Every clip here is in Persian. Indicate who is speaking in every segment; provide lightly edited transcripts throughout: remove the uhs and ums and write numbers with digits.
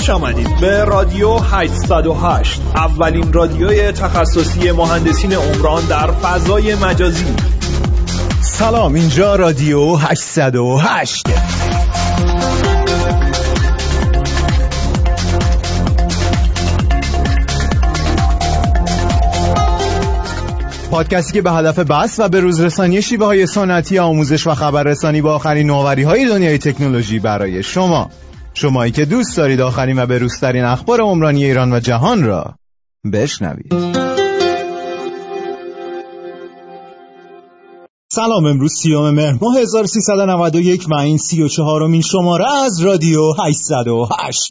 Speaker 1: خوش آمدید به رادیو 808، اولین رادیوی تخصصی مهندسین عمران در فضای مجازی.
Speaker 2: سلام، اینجا رادیو 808. پادکستی که به هدف بحث و به روز رسانی شیوه‌های سنتی آموزش و خبررسانی با آخرین نوآوری‌های دنیای تکنولوژی برای شمایی که دوست دارید آخرین و به‌روزترین اخبار عمرانی ایران و جهان را بشنوید. سلام، امروز 30 مهر ماه 1391 و این 34مین شماره از رادیو 808.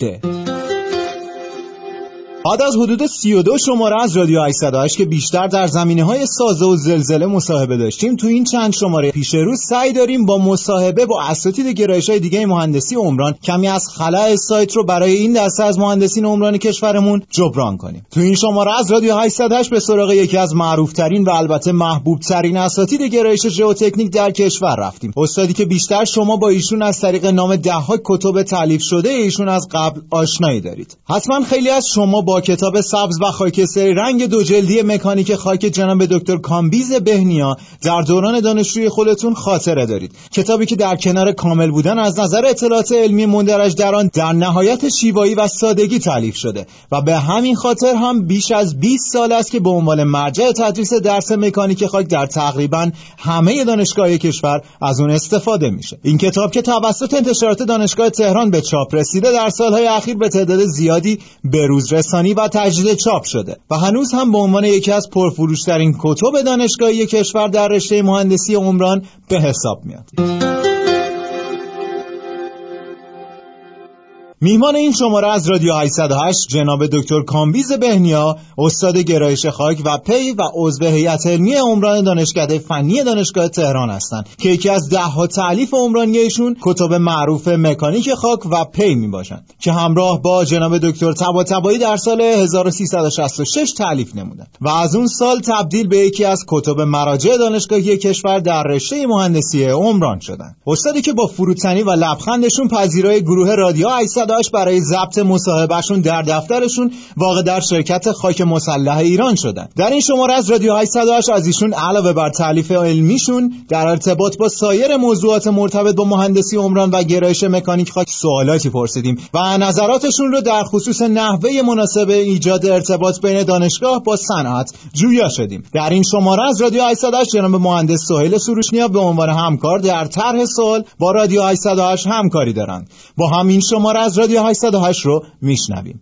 Speaker 2: بعد از حدود 32 شماره از رادیو 808 که بیشتر در زمینه‌های سازه و زلزله مصاحبه داشتیم، تو این چند شماره پیش رو سعی داریم با مصاحبه با اساتید گرایش‌های دیگه مهندسی عمران کمی از خلأ سایت رو برای این دسته از مهندسین عمران کشورمون جبران کنیم. تو این شماره از رادیو 808 به سراغ یکی از معروف‌ترین و البته محبوب‌ترین اساتید گرایش ژئوتکنیک در کشور رفتیم. استادی که بیشتر شما با ایشون از طریق نام ده‌ها کتب تالیف شده ایشون از قبل آشنایی دارید. حتما خیلی از شما با کتاب سبز و خاکستری رنگ 2 جلدی مکانیک خاک جناب دکتر کامبیز بهنیا در دوران دانشجویی خودتون خاطره دارید. کتابی که در کنار کامل بودن از نظر اطلاعات علمی مندرج در آن در نهایت شیوایی و سادگی تالیف شده و به همین خاطر هم بیش از 20 سال است که به عنوان مرجع تدریس درس مکانیک خاک در تقریبا همه دانشگاه‌های کشور از اون استفاده میشه. این کتاب که توسط انتشارات دانشگاه تهران به چاپ رسیده، در سالهای اخیر به تعداد زیادی به روز رسانی و تجدید چاپ شده و هنوز هم به عنوان یکی از پرفروش‌ترین کتب دانشگاهی کشور در رشته مهندسی عمران به حساب میاد. میهمان این شماره از رادیو 808 جناب دکتر کامبیز بهنیا، استاد گرایش خاک و پی و عضو هیئت علمی عمران دانشکده فنی دانشگاه تهران هستند که یکی از 10 تالیف عمرانی ایشون کتب معروف مکانیک خاک و پی میباشند که همراه با جناب دکتر طباطبایی در سال 1366 تالیف نمودند و از اون سال تبدیل به یکی از کتب مراجع دانشگاهی کشور در رشته مهندسی عمران شدند. استادی که با فروتنی و لبخندشون پذیرای گروه رادیو 808 برای ضبط مصاحبهشون در دفترشون واقع در شرکت خاک مسلح ایران شدن. در این شماره از رادیو 808 از ایشون علاوه بر تالیف علمیشون در ارتباط با سایر موضوعات مرتبط با مهندسی عمران و گرایش مکانیک خاک سوالاتی پرسیدیم و نظراتشون رو در خصوص نحوه مناسب ایجاد ارتباط بین دانشگاه با صنعت جویا شدیم. در این شماره از رادیو 808 جناب مهندس سهیل سروشنیا به عنوان همکار در طرح سوال با رادیو 808 همکاری دارند. با همین شماره از رادیو 808 رو میشنویم.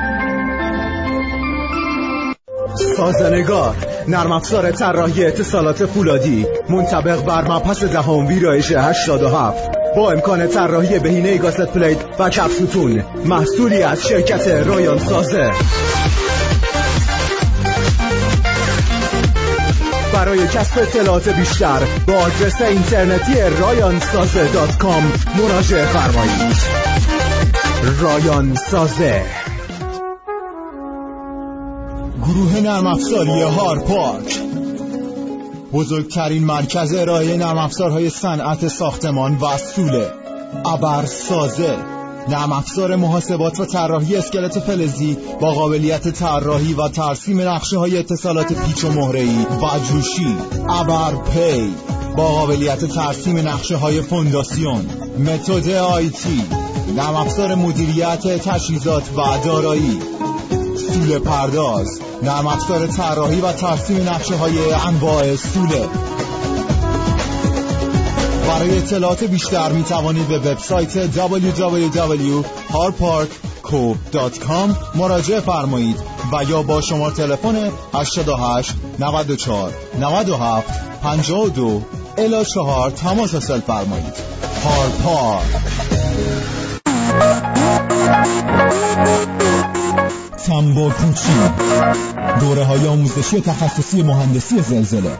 Speaker 2: سازنگار، نرم افزار طراحی اتصالات فولادی منطبق بر مبحث 10 ویرایش 87 با امکان طراحی بهینه گاست پلیت و کپسوتون، محصولی از شرکت رایان سازه. برای کسب اطلاعات بیشتر با آدرس اینترنتی rayansaze.com مراجعه فرمایید. رایان سازه. گروه نرم افزاری هارپارک، بزرگترین مرکز ارائه نرم افزارهای صنعت ساختمان و سوله. ابر سازه، نرم افزار محاسبات و طراحی اسکلت فلزی با قابلیت طراحی و ترسیم نقشه‌های اتصالات پیچ و مهره‌ای و جوشی. ابر پی با قابلیت ترسیم نقشه‌های فونداسیون. متد آیتی، نرم افزار مدیریت تجهیزات و دارایی. سوله پرداز، نرم افزار طراحی و ترسیم نقشه‌های انواع سوله. برای اطلاعات بیشتر می توانید به وبسایت www.harparkco.com مراجعه فرمایید و یا با شماره تلفن 88 94 97 52 الی 4 تماس حاصل فرمایید. هارپارک. تنباکوچی، دوره‌های آموزشی تخصصی مهندسی زلزله،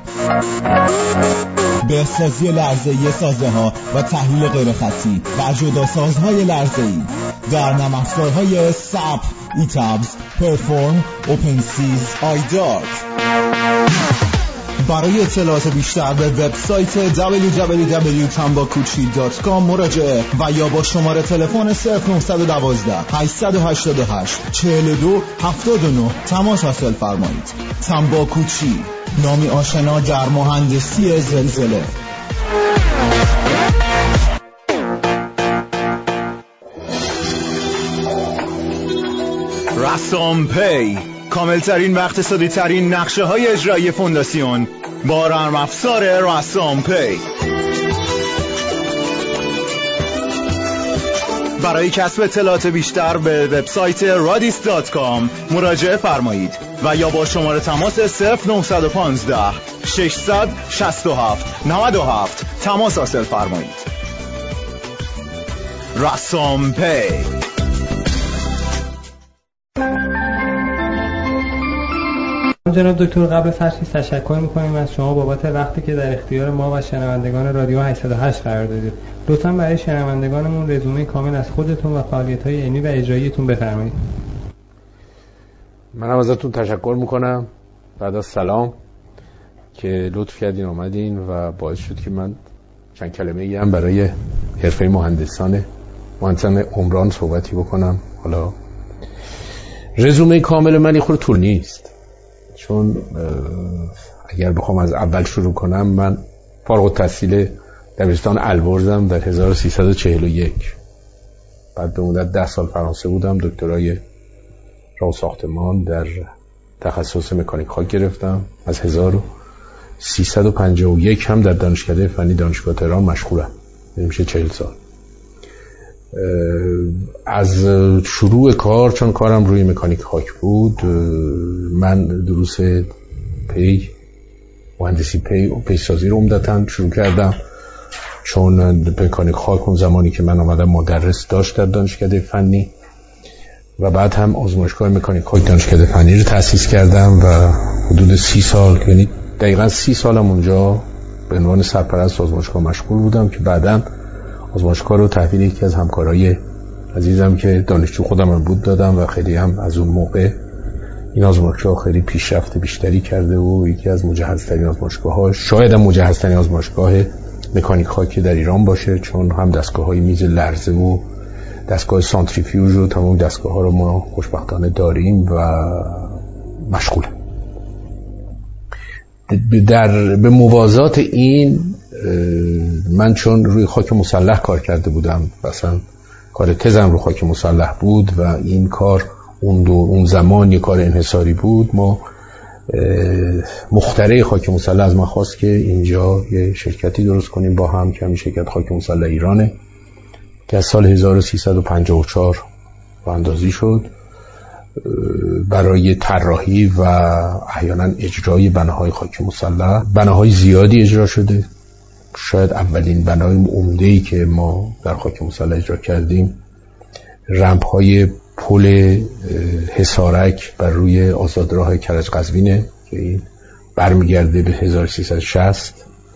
Speaker 2: بهسازی لرزه‌ای سازه‌ها و تحلیل غیرخطی و جداسازهای لرزه‌ای در نرم افزارهای SAP، ETABS، پرفورم، اوپنسیز، آیدارک. برای اطلاعات بیشتر به وبسایت www.tambakuchi.com مراجعه و یا با شماره تلفن 0912 888 42 79 تماس حاصل فرمایید. تنباکوچی، نامی آشنا در مهندسی زلزله.
Speaker 1: رسام پی، کاملترین و اقتصادی ترین نقشه های اجرایی فونداسیون با نرم افزار رسام پی. برای کسب اطلاعات بیشتر به وبسایت radis.com مراجعه فرمایید و یا با شماره تماس 0915 667 97 تماس حاصل فرمایید. رسام پی.
Speaker 3: جناب دکتر، قبل از هر چیز تشکر می‌کنیم از شما بابت وقتی که در اختیار ما و شنوندگان رادیو 808 قرار دادید. لطفاً برای شنوندگانمون رزومه کامل از خودتون و فعالیت‌های علمی و اجراییتون بفرمایید.
Speaker 4: منم ازتون تشکر می‌کنم بعد از سلام که لطف کردین اومدین و باعث شد که من چند کلمه‌ای هم برای حرفه مهندسان عمران صحبتی بکنم. حالا رزومه کامل من یه خورده طول نیست، چون اگر بخوام از اول شروع کنم، من فارغ التحصیل دبیرستان البرزم در 1341. بعد به مدت 10 سال فرانسه بودم، دکترای راه ساختمان در تخصص مکانیک خاک گرفتم. از 1351 هم در دانشکده فنی دانشگاه تهران مشغولم، میشه 40 سال. از شروع کار، چون کارم روی مکانیک خاک بود، من دروس مهندسی پیسازی رو عمدتاً شروع کردم، چون مکانیک خاک اون زمانی که من آمدم مدرس داشت در دانشکده فنی و بعد هم آزمایشگاه مکانیک خاک دانشکده فنی رو تأسیس کردم و حدود 30 سال، یعنی دقیقاً 30 سالم اونجا به عنوان سرپرست آزمایشگاه مشغول بودم که بعداً آزمایشگاه رو تحویل یکی از همکارای عزیزم که دانشجو خودم بود دادم و خیلی هم از اون موقع این آزمایشگاه خیلی پیشرفت بیشتری کرده و یکی از مجهزترین آزمایشگاه‌ها، شاید هم مجهزترین آزمایشگاه مکانیک خاک در ایران باشه، چون هم دستگاه‌های میز لرزه و دستگاه سانتریفیوژ و تمام دستگاه‌ها رو ما خوشبختانه داریم و مشغوله. به موازات این من چون روی خاک مسلح کار کرده بودم، مثلا کار تزم رو خاک مسلح بود و این کار اون زمان یه کار انحصاری بود، ما مخترع خاک مسلح از ما خواست که اینجا یه شرکتی درست کنیم با هم که همین شرکت خاک مسلح ایرانه که از سال 1354 راه‌اندازی شد برای طراحی و احیانا اجرای بناهای خاک مسلح. بناهای زیادی اجرا شده، شاید اولین بنای عمده‌ای که ما در خاک مسلح اجرا کردیم رمپ‌های پل حصارک بر روی آزادراه کرج قزوینه که این برمیگرده به 1360.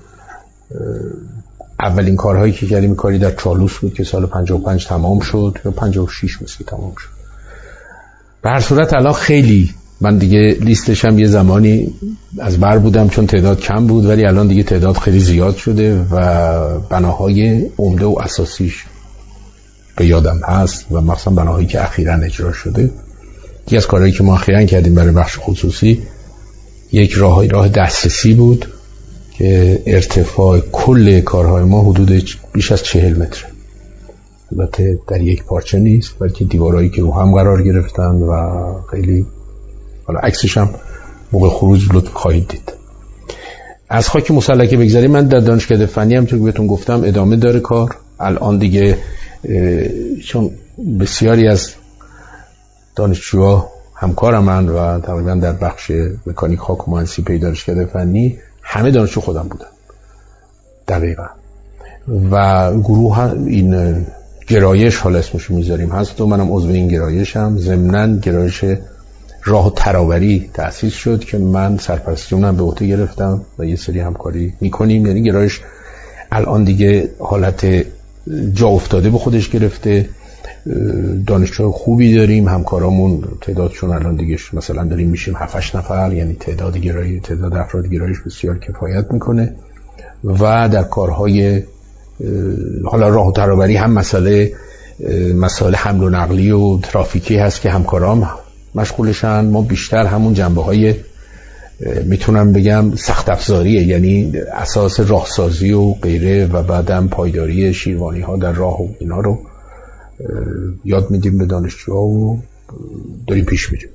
Speaker 4: اولین کارهایی که کردیم کاری در چالوس بود که سال 55 تمام شد یا 56 مثل تمام شد. به هر صورت الان خیلی، من دیگه لیستش هم یه زمانی از بر بودم چون تعداد کم بود، ولی الان دیگه تعداد خیلی زیاد شده و بناهای عمده و اساسیش به یادم هست و مثلا بناهایی که اخیراً اجرا شده. یکی از کارهایی که ما اخیراً کردیم برای بخش خصوصی یک راه دسترسی بود که ارتفاع کل کارهای ما حدود بیش از 40 متره. البته در یک پارچه نیست، بلکه دیوارهایی که رو هم قرار گرفتن و خیلی، حالا عکسش هم موقع خروج لطف خواهید دید. از خاک مسلح که بگذاریم، من در دانشکده فنی هم چون که بهتون گفتم ادامه داره کار. الان دیگه چون بسیاری از دانشجوها همکارم من و تقریبا در بخش مکانیک خاک و مهندسی پی دانشکده فنی همه دانشجو خودم بودن دقیقا، و گروه این گرایش حالا اسمشو میذاریم هست و منم عضو این گرایشم. ضمناً گرایش راه تراوری تأسیس شد که من سرپرستی اونم به عهده گرفتم و یه سری همکاری میکنیم. یعنی گرایش الان دیگه حالت جا افتاده به خودش گرفته دانشجوی خوبی داریم. همکارامون تعدادشون الان دیگه مثلا داریم میشیم 7-8 نفر، یعنی تعداد افراد گرایش بسیار کفایت میکنه. و در کارهای حالا راه و ترابری هم مسائل حمل و نقلی و ترافیکی هست که همکارام مشغولشن. ما بیشتر همون جنبه‌های میتونم بگم سخت افزاریه، یعنی اساس راهسازی و غیره و بعدم پایداری شیروانی ها در راه و اینا رو یاد میدیم به دانشجوها و داریم پیش میریم.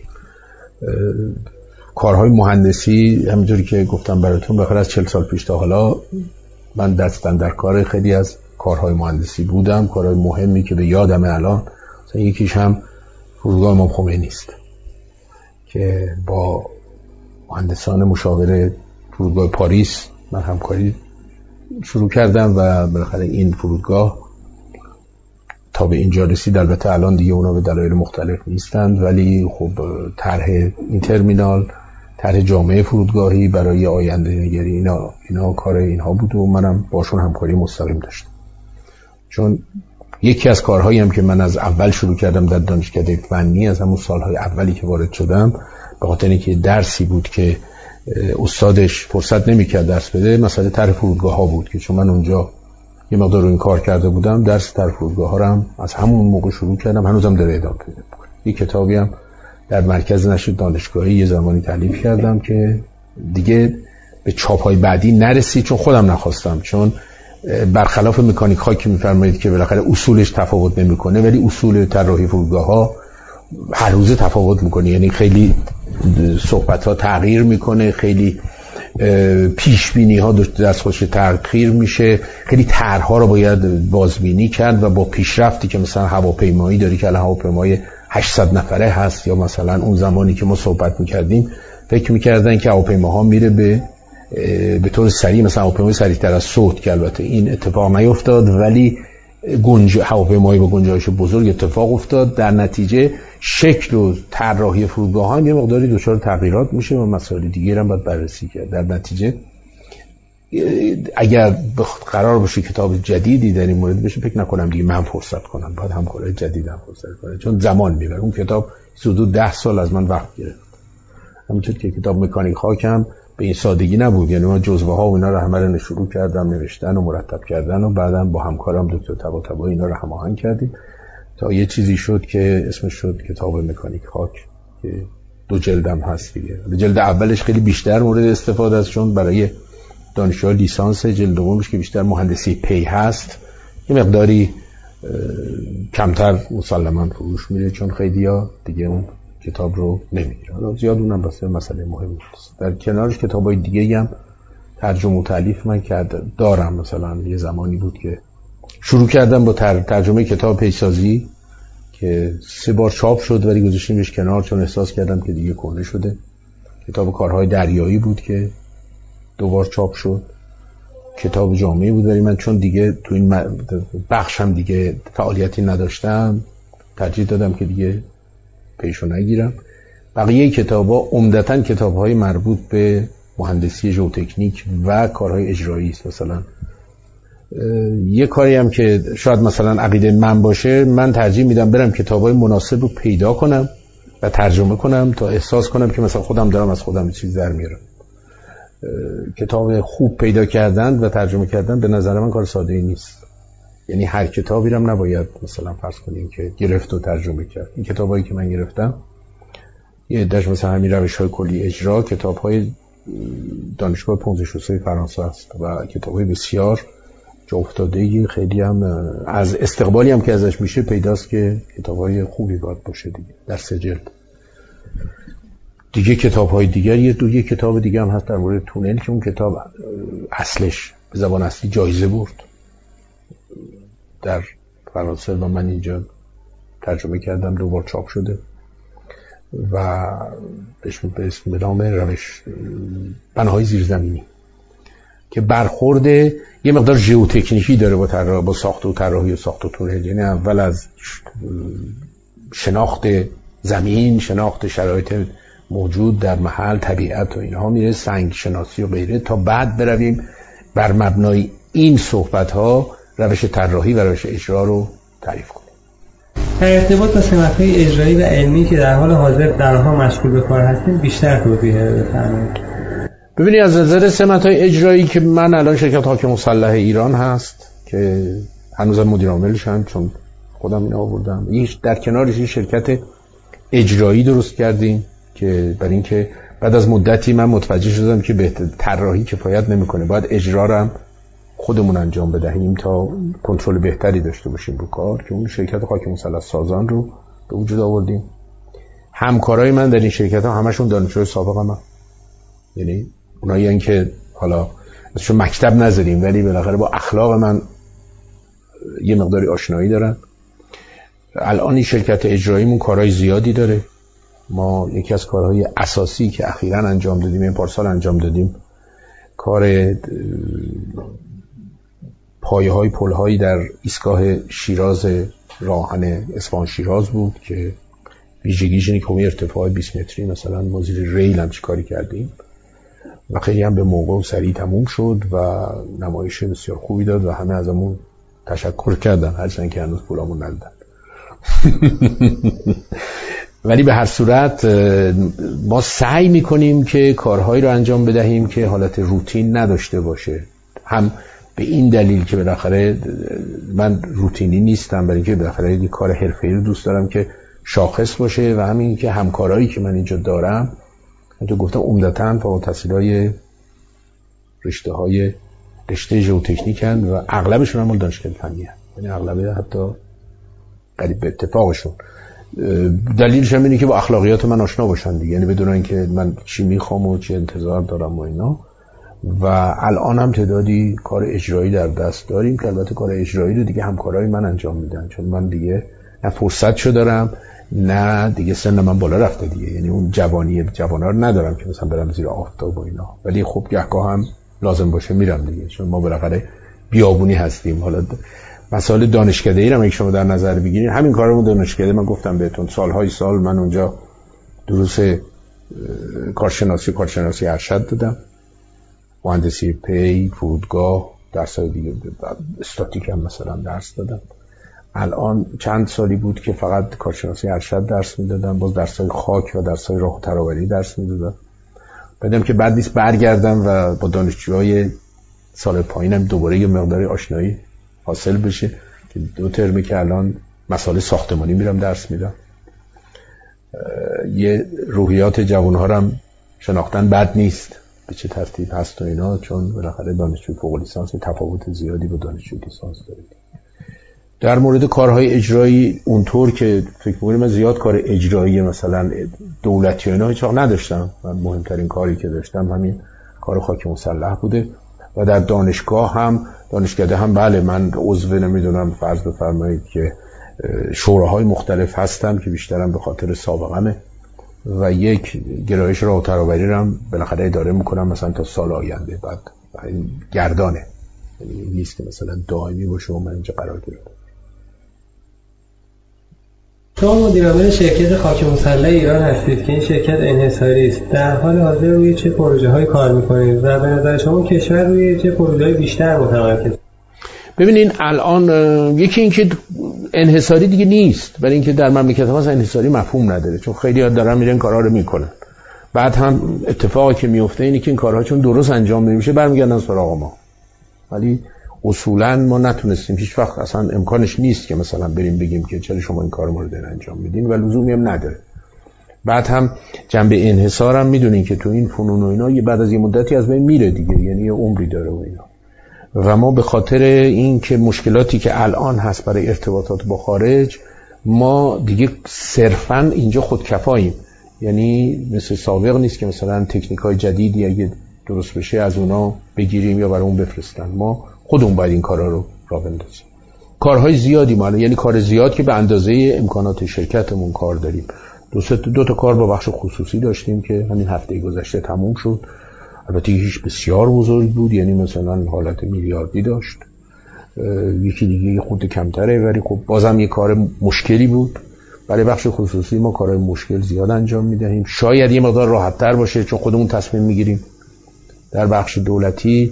Speaker 4: کارهای مهندسی همونجوری که گفتم براتون بخاطر از 40 سال پیش تا حالا من دستم در کار خیلی از کارهای مهندسی بودم. کارهای مهمی که به یادمه الان مثلا یکیش هم فرودگاه امام خمینی است که با مهندسان مشاور فرودگاه پاریس من همکاری شروع کردم و بالاخره این فرودگاه تا به اینجا رسید. البته الان دیگه اونا به دلایل مختلف نیستند، ولی خب طرح این ترمینال، طرح جامعه فرودگاهی برای آینده نگری اینا کار اینها بود و منم باشون همکاری مستقیم داشتم. چون یکی از کارهایی هم که من از اول شروع کردم در دانشکده فنی، از همون سالهای اولی که وارد شدم، به خاطر اینکه درسی بود که استادش فرصت نمی‌کرد درس بده، مسئله طرح فرودگاه‌ها بود که چون من اونجا یه مقدار رو این کار کرده بودم، درس طرح فرودگاه‌ها رو هم از همون موقع شروع کردم، هنوزم داره ادامه پیدا می‌کنه. یه کتابی هم در مرکز نشر دانشگاهی یه زمانی تالیف کردم که دیگه به چاپ‌های بعدی نرسید چون خودم نخواستم، چون برخلاف مکانیک ها که می‌فرمایید که بالاخره اصولش تفاوت نمی‌کنه، ولی اصول طراحی فرودگاه‌ها هر روزه تفاوت می‌کنه، یعنی خیلی صحبت‌ها تغییر می‌کنه، خیلی پیشبینی‌ها دست خودش تغییر میشه، خیلی طرح‌ها رو باید بازبینی کرد و با پیشرفتی که مثلا هواپیمایی داری که الان هواپیمای 800 نفره هست، یا مثلا اون زمانی که ما صحبت می‌کردیم فکر می‌کردن که هواپیماها میره به طور سریع، مثلا هواپیمای سریع‌تر از صوت، که البته این اتفاق نیفتاد، ولی هواپیمایی با گنجایش بزرگ اتفاق افتاد. در نتیجه شکل و طراحی فرودگاه‌ها یه مقداری دچار تغییرات میشه و مسائل دیگه هم باید بررسی کرد. در نتیجه اگر قرار باشه کتاب جدیدی در این مورد بشه، فکر نکنم دیگه من فرصت کنم، باید همکارای جدیدم فرصت کنه، چون زمان میبره. اون کتاب حدود 10 سال از من وقت گرفت. همونطور که کتاب مکانیک ها به این سادگی نبود، یعنی من جزوه ها و اینا رو همه رو شروع کردم نوشتن و مرتب کردن و بعداً با همکارم دکتر طباطبایی اینا رو هماهنگ کردیم تا یه چیزی شد که اسمش شد کتاب مکانیک خاک که 2 جلدم هست دیگه. جلد اولش خیلی بیشتر مورد استفاده است چون برای دانشجوی لیسانس، جلد دومش که بیشتر مهندسی پی هست یه مقداری کمتر مسلماً فروش میره چون خیلی‌ها دیگه اون کتاب رو نمیگیره. حالا زیاد اونم واسه مسئله مهم نیست. در کنارش کتابای دیگه هم ترجمه و تالیف من دارم. مثلا یه زمانی بود که شروع کردم با ترجمه کتاب پیش‌سازی که 3 بار چاپ شد ولی گذاشتیمش کنار چون احساس کردم که دیگه کهنه شده. کتاب کارهای دریایی بود که 2 بار چاپ شد. کتاب جامعه بود ولی من چون دیگه تو این بخش هم دیگه فعالیتی نداشتم ترجیح دادم که دیگه پیشو نگیرم. بقیه کتاب‌ها عمدتاً کتاب‌های مربوط به مهندسی ژئوتکنیک و کارهای اجرایی است. مثلا یه کاری هم که شاید مثلا عقیده من باشه، من ترجیح میدم برم کتاب‌های مناسب رو پیدا کنم و ترجمه کنم تا احساس کنم که مثلا خودم دارم از خودم چیز در میارم. کتاب خوب پیدا کردن و ترجمه کردن به نظر من کار ساده‌ای نیست. یعنی هر کتابی رو نباید مثلا فرض کنیم که گرفت و ترجمه کرد. این کتابایی که من گرفتم یه عده‌اش مثلا همین روش‌های کلی اجرا، کتاب‌های دانشگاه پونزشوسه فرانسه است و کتاب‌های بسیار جا افتاده‌ای، خیلی هم از استقبالی هم که ازش میشه پیداست که کتاب‌های خوبی باید باشه دیگه. در 3 جلد دیگه کتاب‌های دیگر یه کتاب دیگه هم هست در مورد تونل که اون کتاب اصلش به زبان اصلی جایزه برد در فرانسه و من اینجا ترجمه کردم، 2 بار چاپ شده و به اسم نام روش بناهای زیرزمینی که برخورد یه مقدار ژئوتکنیکی داره با ساخت و طراحی و ساخت و تونل. یعنی اول از شناخت زمین، شناخت شرایط موجود در محل، طبیعت و اینها میره، سنگ شناسی و غیره، تا بعد برویم بر مبنای این صحبت ها روش طراحی و روش اجرا رو تعریف کنیم.
Speaker 3: در ارتباط با سمت‌های اجرایی و علمی که در حال حاضر در آنها مشغول به کار هستیم بیشتر توضیح بفرمایید.
Speaker 4: ببینید از نظر سمت‌های اجرایی که من الان شرکت حاکم مسلح ایران هست که هنوز مدیر عاملشم چون خودم اینو آوردم، در کنارش شرکت اجرایی درست کردیم که برای اینکه بعد از مدتی من متوجه شدم که بهتر طراحی کفایت نمیکنه، باید اجرا رو هم خودمون انجام بدهیم تا کنترل بهتری داشته باشیم رو کار، که اون شرکت حاکم مسلح سازان رو به وجود آوردیم. همکارای من در این شرکت ها همشون دانشجوی سابقم هم. یعنی اونایی که حالا ازشون مکتب نذاریم ولی بالاخره با اخلاق من یه مقداری آشنایی دارن. الان این شرکت اجراییمون کارهای زیادی داره. ما یکی از کارهای اساسی که اخیراً انجام دادیم، این پارسال انجام دادیم، کار پایه‌های پل‌هایی در ایستگاه شیراز راهن اصفهان شیراز بود که ویژگیش اینه که اون ارتفاع 20 متری مثلا ما زیر ریل هم چیکاری کردیم و خیلی هم به موقع و سریع تموم شد و نمایش بسیار خوبی داد و همه ازمون تشکر کردن، هرچند که هنوز پولامون ندادن. ولی به هر صورت ما سعی میکنیم که کارهایی رو انجام بدهیم که حالت روتین نداشته باشه، هم به این دلیل که بالاخره من روتینی نیستم، برای اینکه بالاخره یک کار حرفه‌ای رو دوست دارم که شاخص باشه و همین که همکارایی که من اینجا دارم من تو گفتم عمدتاً فوق التحصیلای رشته ژئوتکنیکن و اغلبشون هم دانشگاه فنی هستن، یعنی اغلب حتی قریب به اتفاقشون. دلیلش هم اینه که با اخلاقیات من آشنا باشن دیگه، یعنی بدونن اینکه من چی میخوام و چی انتظار دارم و اینا. و الان هم تعدادی کار اجرایی در دست داریم که البته کار اجرایی رو دیگه همکارای من انجام میدن، چون من دیگه نه فرصتشو دارم نه دیگه سن من بالا رفته دیگه، یعنی اون جوانا رو ندارم که مثلا برم زیر آفتاب و اینا، ولی خب گهگاه هم لازم باشه میرم دیگه، چون ما بالاخره بیابونی هستیم. حالا مسائل دانشکده‌ای رو اگه شما در نظر بگیرید، همین کارمون دانشکده من گفتم بهتون سالهای سال من اونجا دروس کارشناسی ارشد دادم، مهندسی پی، فرودگاه، درسای دیگه استاتیک هم مثلا درس دادم. الان چند سالی بود که فقط کارشناسی ارشد درس میدادم، باز درسای خاک و درسای راه و ترابری درس میدادم. بعدم که بعد نیست برگردم و با دانشجوهای سال پایینم دوباره یه مقداری آشنایی حاصل بشه که 2 ترمی که الان مسائل ساختمانی میرم درس میدم. یه روحیات جوان‌ها رو هم شناختن بد نیست به چه ترتیب هست و اینا، چون بالاخره دانشجوی فوق لیسانس تفاوت زیادی با دانشجوی لیسانس داره. در مورد کارهای اجرایی اونطور که فکر می‌کنم من زیاد کار اجرایی مثلا دولتی و اینا هیچ وقت نداشتم. من مهمترین کاری که داشتم همین کار خاک مسلح بوده و در دانشگاه هم دانشکده هم بله من عضو نمیدونم فرض بفرمایید که شوراهای مختلف هستم که بیشترم به خاطر سابقمه و یک گرایش راه و ترابری رو هم بالاخره اداره میکنم مثلا تا سال آینده. بعد این گردانه، یعنی نیست که مثلا دائمی باشه و من اینجا قرار گرفتم.
Speaker 3: شما مدیر عامل شرکت خاک مسلح ایران هستید که این شرکت انحصاری است. در حال حاضر روی چه پروژه‌هایی کار می‌کنید و به نظر شما کشور روی چه پروژه‌های بیشتر متمرکز؟
Speaker 4: ببینین الان یکی این که انحصاری دیگه نیست، برای اینکه در مملکت ما انحصاری مفهوم نداره، چون خیلی‌ها دارن میرن کارا رو میکنن، بعد هم اتفاقی که میفته اینه که این کارها چون درست انجام نمیشه برمیگردن سراغ ما. ولی اصولا ما نتونستیم هیچ وقت، اصلا امکانش نیست که مثلا بریم بگیم که چرا شما این کار مورد انجام میدین و لزومی هم نداره. بعد هم جنبه انحصار هم میدونین که تو این فنون و اینا بعد از یه مدتی از بین میره دیگه، یعنی یه عمری داره و اینا. و ما به خاطر این که مشکلاتی که الان هست برای ارتباطات با خارج، ما دیگه صرفاً اینجا خودکفاییم، یعنی مثل سابق نیست که مثلا تکنیک‌های جدیدی اگه درست بشه از اونا بگیریم یا برای اون بفرستن. ما خودمون باید این کارا رو راه بندازیم. کارهای زیادی ما، یعنی کار زیاد که به اندازه امکانات شرکتمون کار داریم. دو تا کار با بخش خصوصی داشتیم که همین هفته گذشته تموم شد. البته هیچ بسیار بزرگ بود، یعنی مثلا حالت میلیاردی داشت. یکی دیگه خود کمتره، ولی خب بازم یه کار مشکلی بود. برای بخش خصوصی ما کارهای مشکل زیاد انجام میدهیم. شاید یه مقدار راحت‌تر باشه چون خودمون تصمیم میگیریم. در بخش دولتی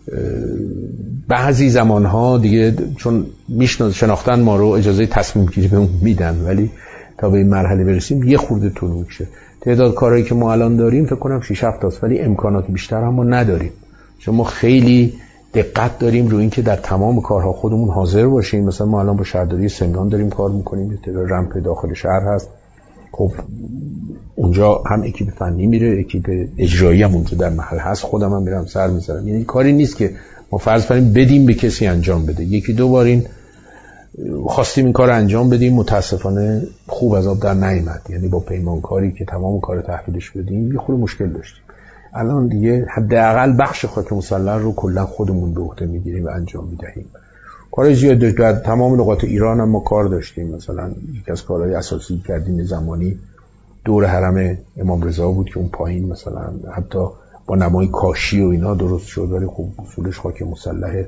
Speaker 4: بعضی زمانها دیگه چون شناختن ما رو اجازه تصمیم گیری بهمون میدن، ولی تا به این مرحله برسیم یه خورده طول میکشه. تعداد کارهایی که ما الان داریم فکر کنم 6-7 تاست، ولی امکانات بیشتر هم ما نداریم، چون ما خیلی دقت داریم روی این که در تمام کارها خودمون حاضر باشیم. مثلا ما الان با شهرداری سمنان داریم کار میکنیم، تعداد رمپ داخل شهر هست، خب اونجا هم اکیپ فنی میره، اکیپ اجرایی هم اونجا در محل هست، خودم هم میرم سر میذارم. یعنی کاری نیست که ما فرض کنیم بدیم به کسی انجام بده. یکی دو بار این خواستیم این کار انجام بدیم، متاسفانه خوب از آب در نیامد. یعنی با پیمانکاری که تمام کار تحویلش بدیم یه خورده مشکل داشتیم. الان دیگه حداقل بخش خاک مسلح رو کلا خودمون به عهده میگیریم و انجام میدهیم. کارهای زیاد در تمام نقاط ایران هم ما کار داشتیم. مثلا یکی از کارهای اساسی کردیم زمانی دور حرم امام رضا بود که اون پایین مثلا حتی با نمای کاشی و اینا درست شد، ولی خب اصولش خاک مسلحه.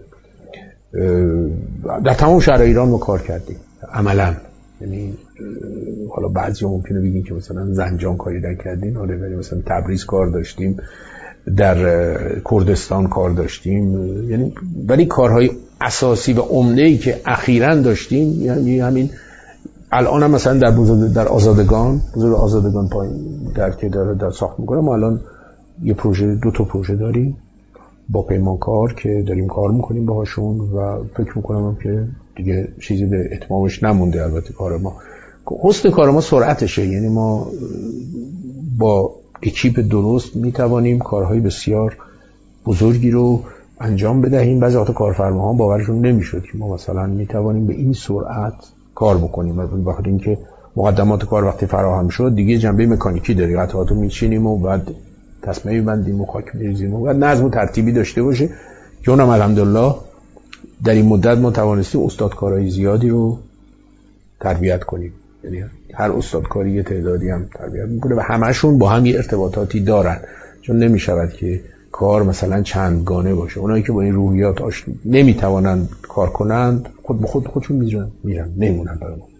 Speaker 4: در تمام شهرهای ایران ما کار کردیم عملا. یعنی حالا بعضی ممکنه بگین که مثلا زنجان کاری نکردین، آره، ولی مثلا تبریز کار داشتیم، در کردستان کار داشتیم. یعنی ولی کارهای اساسی و عمده‌ای که اخیراً داشتیم یعنی همین الان هم مثلا در آزادگان پایین در که داره در ساخت میکنه. ما الان یه پروژه، 2 تا پروژه داریم با پیمانکار که داریم کار میکنیم باهاشون و فکر میکنم که دیگه چیزی به اتمامش نمونده. البته کار ما، حسن کار ما سرعتشه. یعنی ما با اکیپ درست میتوانیم کارهای بسیار بزرگی رو انجام بدهیم. بعضی وقتا کارفرماها باورشون نمیشد که ما مثلا میتوانیم به این سرعت کار بکنیم. وقتی اینکه مقدمات کار وقتی فراهم شد دیگه جنبه مکانیکی داره، قطعات رو میچینیم و بعد تصمیه می‌بندیم و خاک می‌ریزیم و بعد نظم و ترتیبی داشته باشه که اونم الحمدلله در این مدت ما توانستیم استادکارهای زیادی رو تربیت کنیم. یعنی هر استادکاری یه تعدادی هم تربیت میکنه و همه‌شون با هم یه ارتباطاتی دارن، چون نمی‌شود که کار مثلا چندگانه باشه. اونایی که با این روحیات نمیتوانند کار کنند خود به خودشون میرن نمیمونن برای ما.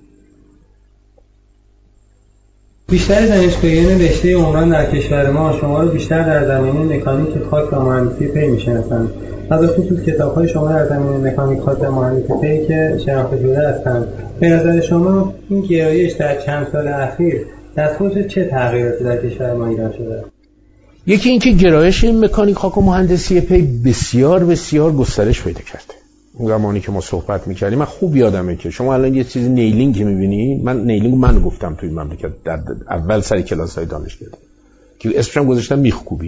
Speaker 3: بیشتر دانشگاهیان رشته عمران در کشور ما شما رو بیشتر در زمینه مکانیک خاک و مهندسی پی میشناسند. از خصوص کتاب‌های شما در زمینه مکانیک خاک و مهندسی پی که شناخته شده هستند، به نظر شما این گرایش در چند سال اخیر در خصوص چه تغییراتی در کشور ما ایجاد شده؟
Speaker 4: یکی اینکه گرایش این مکانیک خاک و مهندسی پی بسیار بسیار گسترش پیدا کرده. اون زمانی که ما صحبت می‌کردیم من خوب یادمه که شما الان یه چیزی نیلینگ می‌بینی، من نیلینگ من گفتم توی مملکت در اول سر کلاس‌های دانشگاه که اسمش هم گذاشتم میخکوبی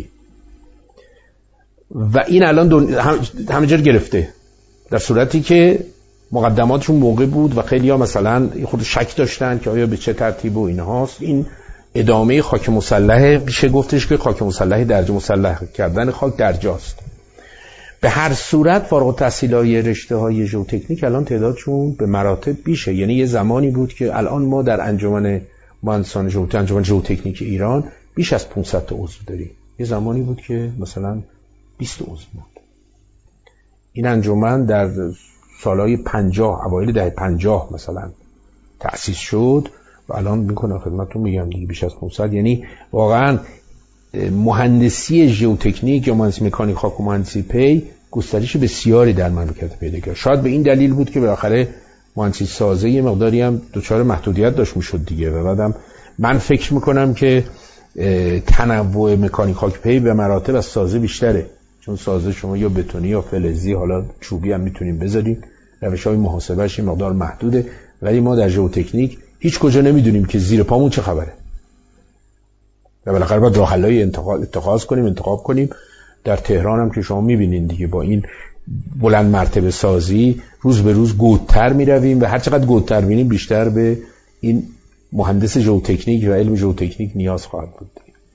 Speaker 4: و این الان همه جا گرفته، در صورتی که مقدماتشون موقع بود و خیلی‌ها مثلا خود شک داشتن که آیا به چه ترتیب و اینهاست. این ادامه خاک مسلح میشه گفتش که خاک مسلح درجه مسلح کردن خاک درجاست. به هر صورت فارغ التحصیلای رشته‌های ژئوتکنیک الان تعدادشون به مراتب بیشه. یعنی یه زمانی بود که الان ما در انجمن مهندسان ژئوتکنیک ایران بیش از 500 تا عضو داریم. یه زمانی بود که مثلا 20 عضو بود. این انجمن در سالهای 50 اوایل دهه 50 مثلا تأسیس شد و الان میکنم خدمتتون میگم دیگه بیش از 500. یعنی واقعا مهندسی ژئوتکنیک یا مهندسی مکانیک خاک و مهندسی پی گسترش بسیاری در مملکت پیدا کرد. شاید به این دلیل بود که بالاخره مهندسی سازه یه مقداری هم دچار محدودیت داشت میشد دیگه و بعدم من فکر میکنم که تنوع مکانیک خاک پی به مراتب از سازه بیشتره، چون سازه شما یا بتونی یا فلزی، حالا چوبی هم میتونیم بذاریم، روش‌های محاسبه‌اش این مقدار محدوده. ولی ما در ژئوتکنیک هیچ کجا نمیدونیم که زیر پامون چه خبره و بالاخره باید راه حل‌های انتخاب کنیم. در تهران هم که شما میبینین دیگه با این بلند مرتبه سازی روز به روز گودتر میرویم و هر چقدر گودتر بینیم بیشتر به این مهندس ژئوتکنیک و علم ژئوتکنیک نیاز خواهد بود.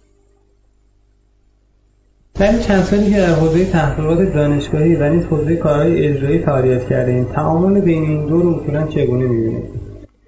Speaker 3: در چند سالی که در حوزه تحقیقات دانشگاهی و نیز حوزه کارهای اجرایی فعالیت کردین، تعامل بین این دو رو اصولاً چگونه می‌بینید؟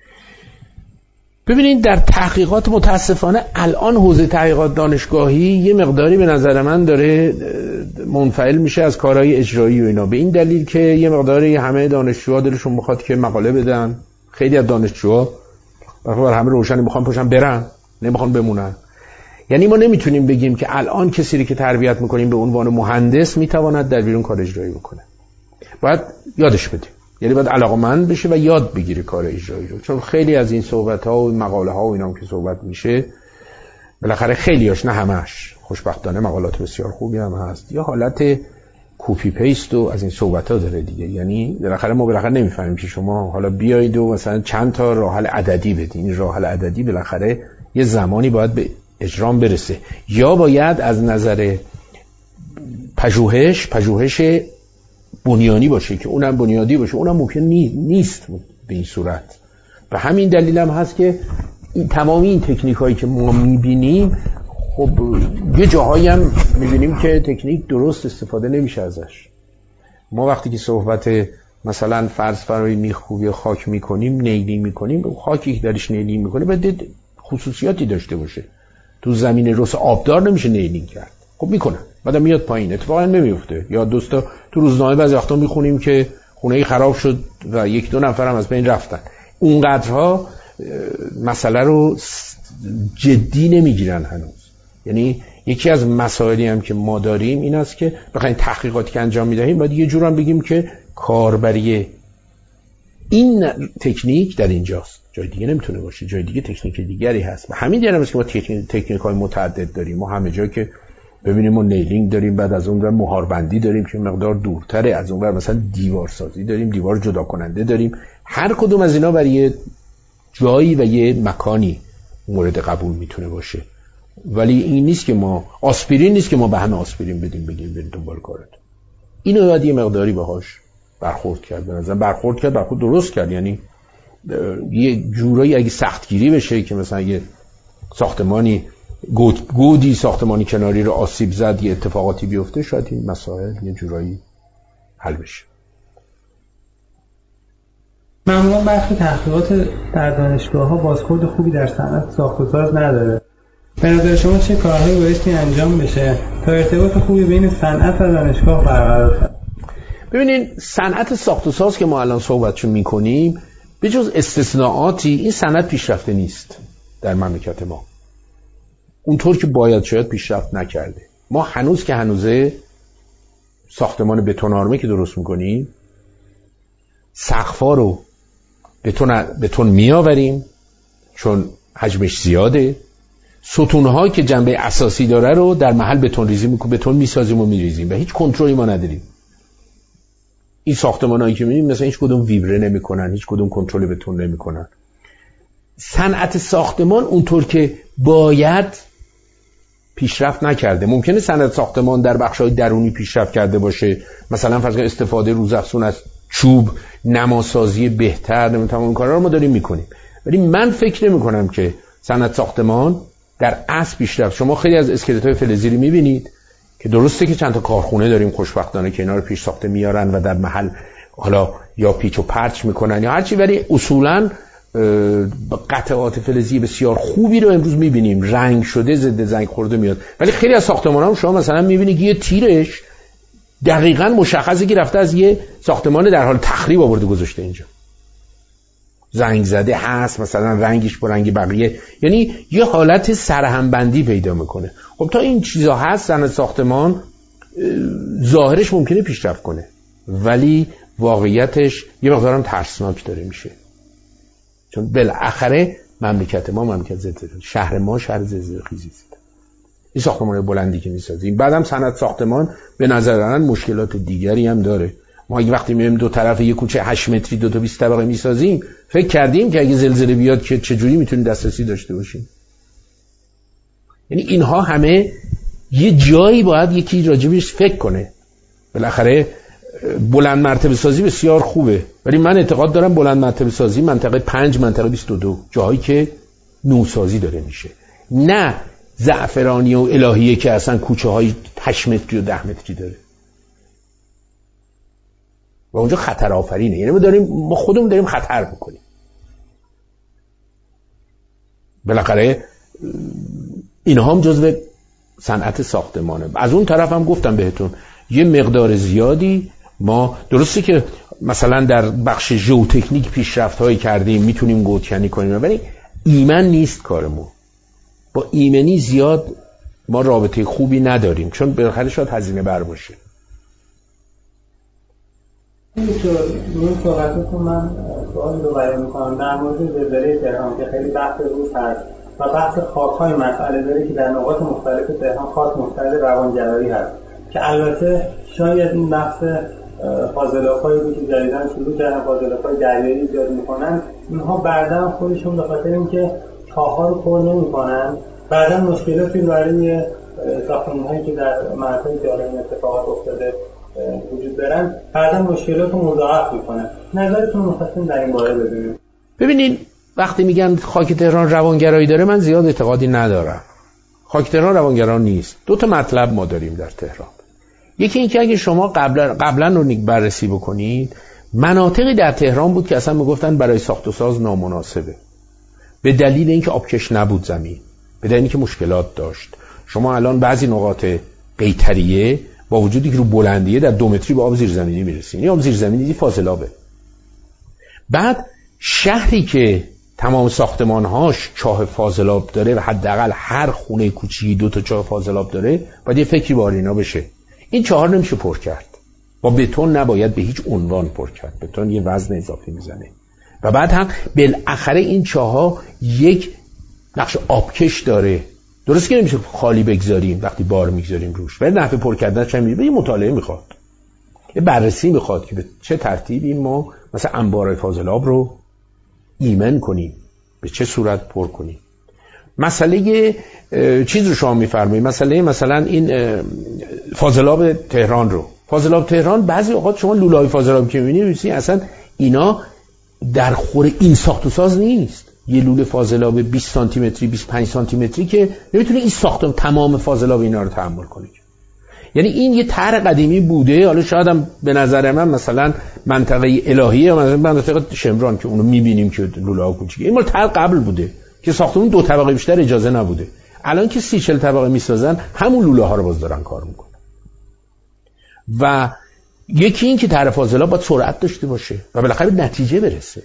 Speaker 4: ببینید در تحقیقات متاسفانه الان حوزه تحقیقات دانشگاهی یه مقداری به نظر من داره منفعل میشه از کارهای اجرایی و اینا، به این دلیل که یه مقداری همه دانشجوها دلشون میخواد که مقاله بدن. خیلی از دانشجوها برای همه روشن میخوان پاشن برن، نمیخوان بمونن. یعنی ما نمیتونیم بگیم که الان کسی رو که تربیت میکنیم به عنوان مهندس میتواند در بیرون کار اجرایی بکنه. باید یادش بدیم، یعنی باید علاقه‌مند بشه و یاد بگیره کار اجرایی رو. چون خیلی از این صحبت‌ها و مقاله ها و اینا که صحبت میشه، بالاخره خیلیاش، نه همش، خوشبختانه مقالات بسیار خوبی هم هست، یا حالت کپی پیست و از این صحبت‌ها داره دیگه. یعنی بالاخره نمیفهمیم که شما حالا بیایید و مثلا چند تا راه حل عددی بدین. این راه حل عددی بالاخره یه زمانی باید به اجرام برسه، یا باید از نظر پژوهش بنیانی باشه که اونم بنیادی باشه، اونم ممکن نیست به این صورت. و همین دلیل هم هست که تمامی این تکنیک هایی که ما میبینیم، خب یه جاهایی هم میبینیم که تکنیک درست استفاده نمیشه ازش. ما وقتی که صحبت مثلا فرض فرای میخکوبی خاک میکنیم، نیلینگ میکنیم، خاکی که درش نیلینگ میکنه باید خصوصیاتی داشته باشه. تو زمین رس آبدار نمیشه نیلینگ کرد. خب میکنن، بعد میاد پایین، اتفاقا نمیفته. یا دوستا تو روزنامه بعضی وقتا میخونیم که خونه‌ای خراب شد و 1-2 نفر هم از بین رفتن. اونقدرها مسئله رو جدی نمیگیرن هنوز. یعنی یکی از مسائلی هم که ما داریم این است که بخوایم تحقیقاتی که انجام میدهیم باید یه جور هم بگیم که کاربری این تکنیک در اینجاست، جای دیگه نمیتونه باشه، جای دیگه تکنیک دیگری هست. و همین دیگه است که ما تکنیک‌های متعدد داریم. ما همه جا که ببینیم ما نیلینگ داریم، بعد از اون ور مهاربندی داریم که مقدار دورتره، از اون ور مثلا دیوارسازی داریم، دیوار جدا کننده داریم. هر کدوم از اینا برای یه جایی و یه مکانی مورد قبول میتونه باشه. ولی این نیست که ما آسپرین نیست که ما به همه آسپرین بدیم بگیم برید دنبال کارت. اینو باید یه مقداری باهاش برخورد کرد. به نظر برخورد درست کرد. یعنی یه جورایی اگه سختگیری بشه که مثلا یه ساختمانی گودی ساختمانی کناری رو آسیب زد، یه اتفاقاتی بیفته، شاید این مسائل یه جورایی حل بشه.
Speaker 3: معمولا برخی تحقیقات در دانشگاه‌ها بازخورد خوبی در صنعت ساخت و ساز نداره. به نظر شما چه کارهایی بایستی انجام بشه تا ارتباط خوبی بین صنعت و دانشگاه برقرار شه؟
Speaker 4: ببینید، صنعت ساخت و ساز که ما الان صحبتشو می‌کنیم، به جز استثناءاتی این صنعت پیشرفته نیست در مملکت ما. اونطور که باید شاید پیشرفت نکرده. ما هنوز که هنوزه ساختمان بتون‌آرمه که درست می‌کنیم، سقف‌ها رو بتون میآوریم چون حجمش زیاده، ستون‌ها که جنبه اساسی داره رو در محل بتون ریزی می‌کنیم، بتون می‌سازیم و می‌ریزیم و هیچ کنترلی ما نداریم. این ساختمان‌هایی که می‌بینیم مثلا هیچ کدوم ویبره نمی‌کنن، هیچ کدوم کنترل بتون نمی‌کنن. صنعت ساختمان اونطور که باید پیشرفت نکرده. ممکنه صنعت ساختمان در بخش‌های درونی پیشرفت کرده باشه، مثلا فرض کن استفاده روزافزون از چوب، نماسازی بهتر، تمام این کارا رو ما داریم می‌کنیم. ولی من فکر نمی‌کنم که صنعت ساختمان در اصل پیشرفت. شما خیلی از اسکلت‌های فلزی رو می‌بینید که درسته که چند تا کارخونه داریم خوشبختانه که اینا رو پیش ساخته میارن و در محل حالا یا پیچ و پرچ میکنن یا هرچی، ولی اصولاً قطعات فلزی بسیار خوبی رو امروز می‌بینیم، رنگ شده، ضد زنگ خورده میاد. ولی خیلی از ساختمان‌ها شما مثلا می‌بینید یه تیرش دقیقاً مشخصه که رفته از یه ساختمان در حال تخریب آورده گذاشته اینجا، زنگ زده هست، مثلا رنگش با رنگ بقیه، یعنی یه حالت سرهمبندی پیدا میکنه. خب تا این چیزا هست، صنعت ساختمان ظاهرش ممکنه پیشرفت کنه ولی واقعیتش یه مقدارم ترسناک داره میشه، چون بالاخره مملکت ما مملکت زلزله، شهر ما شهر زلزله‌خیزی است. این ساختمان بلندی که میسازیم، بعدم صنعت ساختمان به نظر من مشکلات دیگری هم داره. ما اگه وقتی میایم دو طرف یک کوچه 8 متری 2 تا 20 طبقه میسازیم، فکر کردیم که اگه زلزله بیاد که چجوری میتونیم دسترسی داشته باشیم؟ یعنی اینها همه یه جایی باید یکی راجبش فکر کنه. بالاخره بلند مرتبه سازی بسیار خوبه، ولی من اعتقاد دارم بلند مرتبه سازی منطقه 5 منطقه 22 جایی که نوسازی داره میشه، نه زعفرانی و الهیه که اصلا کوچه های 8 متری و 10 متری داره و اونجا خطر آفرینه. یعنی ما خودمون داریم خطر میکنیم. بالاخره اینها هم جزو صنعت ساختمانه. از اون طرف هم گفتم بهتون یه مقدار زیادی ما درسته که مثلا در بخش ژئوتکنیک پیشرفت‌هایی کردیم، میتونیم گودکنی کنیم، ولی ایمن نیست کارمون. با ایمنی زیاد ما رابطه خوبی نداریم، چون بالاخره شاید هزینه بر باشه.
Speaker 3: این صحبتتون من سوالی رو بیان می‌کنم در مورد زلزله تهران که خیلی بحث روز هست و بحث خاک‌های مسئله داره که در نقاط مختلف تهران خاک مختلف روانگرایی هست که البته شاید این بحث فاضلاب‌هایی که جدیداً شروع کردن، فاضلاب‌های دریایی ایجاد می‌کنن، اینها بعداً خودشون به خاطر اینکه چاه‌ها رو پر نمی‌کنن بعداً مشکلاتی برای ساختمان‌هایی که در مناطقی که این اتفاقات افتاده وجود دارن بعداً مشکلات رو مضاعف می‌کنن. نظرتون رو می‌خواستیم در این باره بدونیم.
Speaker 4: ببینید وقتی میگن خاک تهران روانگرایی داره، من زیاد اعتقادی ندارم. خاک تهران روانگرا نیست. دو تا مطلب ما داریم در تهران. یکی اینکه اگه شما قبلا رو بررسی بکنید، مناطقی در تهران بود که اصلا میگفتن برای ساخت و ساز نامناسبه، به دلیل اینکه آبکش نبود زمین، به دلیل اینکه مشکلات داشت. شما الان بعضی نقاط قیطریه با وجودی که رو بلندیه در 2 متری به آب زیرزمینی میرسید. این آب زیرزمینی فاضلابه. بعد شهری که تمام ساختمان‌هاش چاه فاضلاب داره و حداقل هر خونه کوچیکی 2 تا چاه فاضلاب داره، باید یه فکری با اینا بشه. این چهار نمیشه پر کرد. با بتون نباید به هیچ عنوان پر کرد. بتون یه وزن اضافی میزنه. و بعد هم بالاخره این چاه‌ها یک نقش آبکش داره. درست که نمیشه خالی بگذاریم وقتی بار میگذاریم روش. ولی نحوه پر کردنش چه میشه؟ یه مطالعه میخواد. یه بررسی میخواد که به چه ترتیبی ما مثلا انبارهای فاضلاب رو ایمن کنیم، به چه صورت پر کنیم. مسئله چیز رو شما میفرمایید، مثلا این فاضلاب تهران رو. فاضلاب تهران بعضی اوقات شما لوله‌های فاضلاب که می‌بینید اصلا اینا در خور این ساخت و ساز نیست. یه لوله فاضلاب 20 سانتی متری 25 سانتی متری که نمیتونه این ساختم تمام فاضلاب اینا رو تحمل کنه. یعنی این یه طرح قدیمی بوده، حالا شاید هم به نظر من مثلا منطقه الهیه یا مثلا منطقه شمران که اونو می‌بینیم که لوله‌ها کوچیکه، این مال طرح قبل بوده که ساختمون 2 طبقه بیشتر اجازه نبوده. الان که 30-40 طبقه میسازن همون لوله‌ها رو باز دارن کار میکنن. و یکی این که طرح فاضلاب باید سرعت داشته باشه و بالاخره به نتیجه برسه.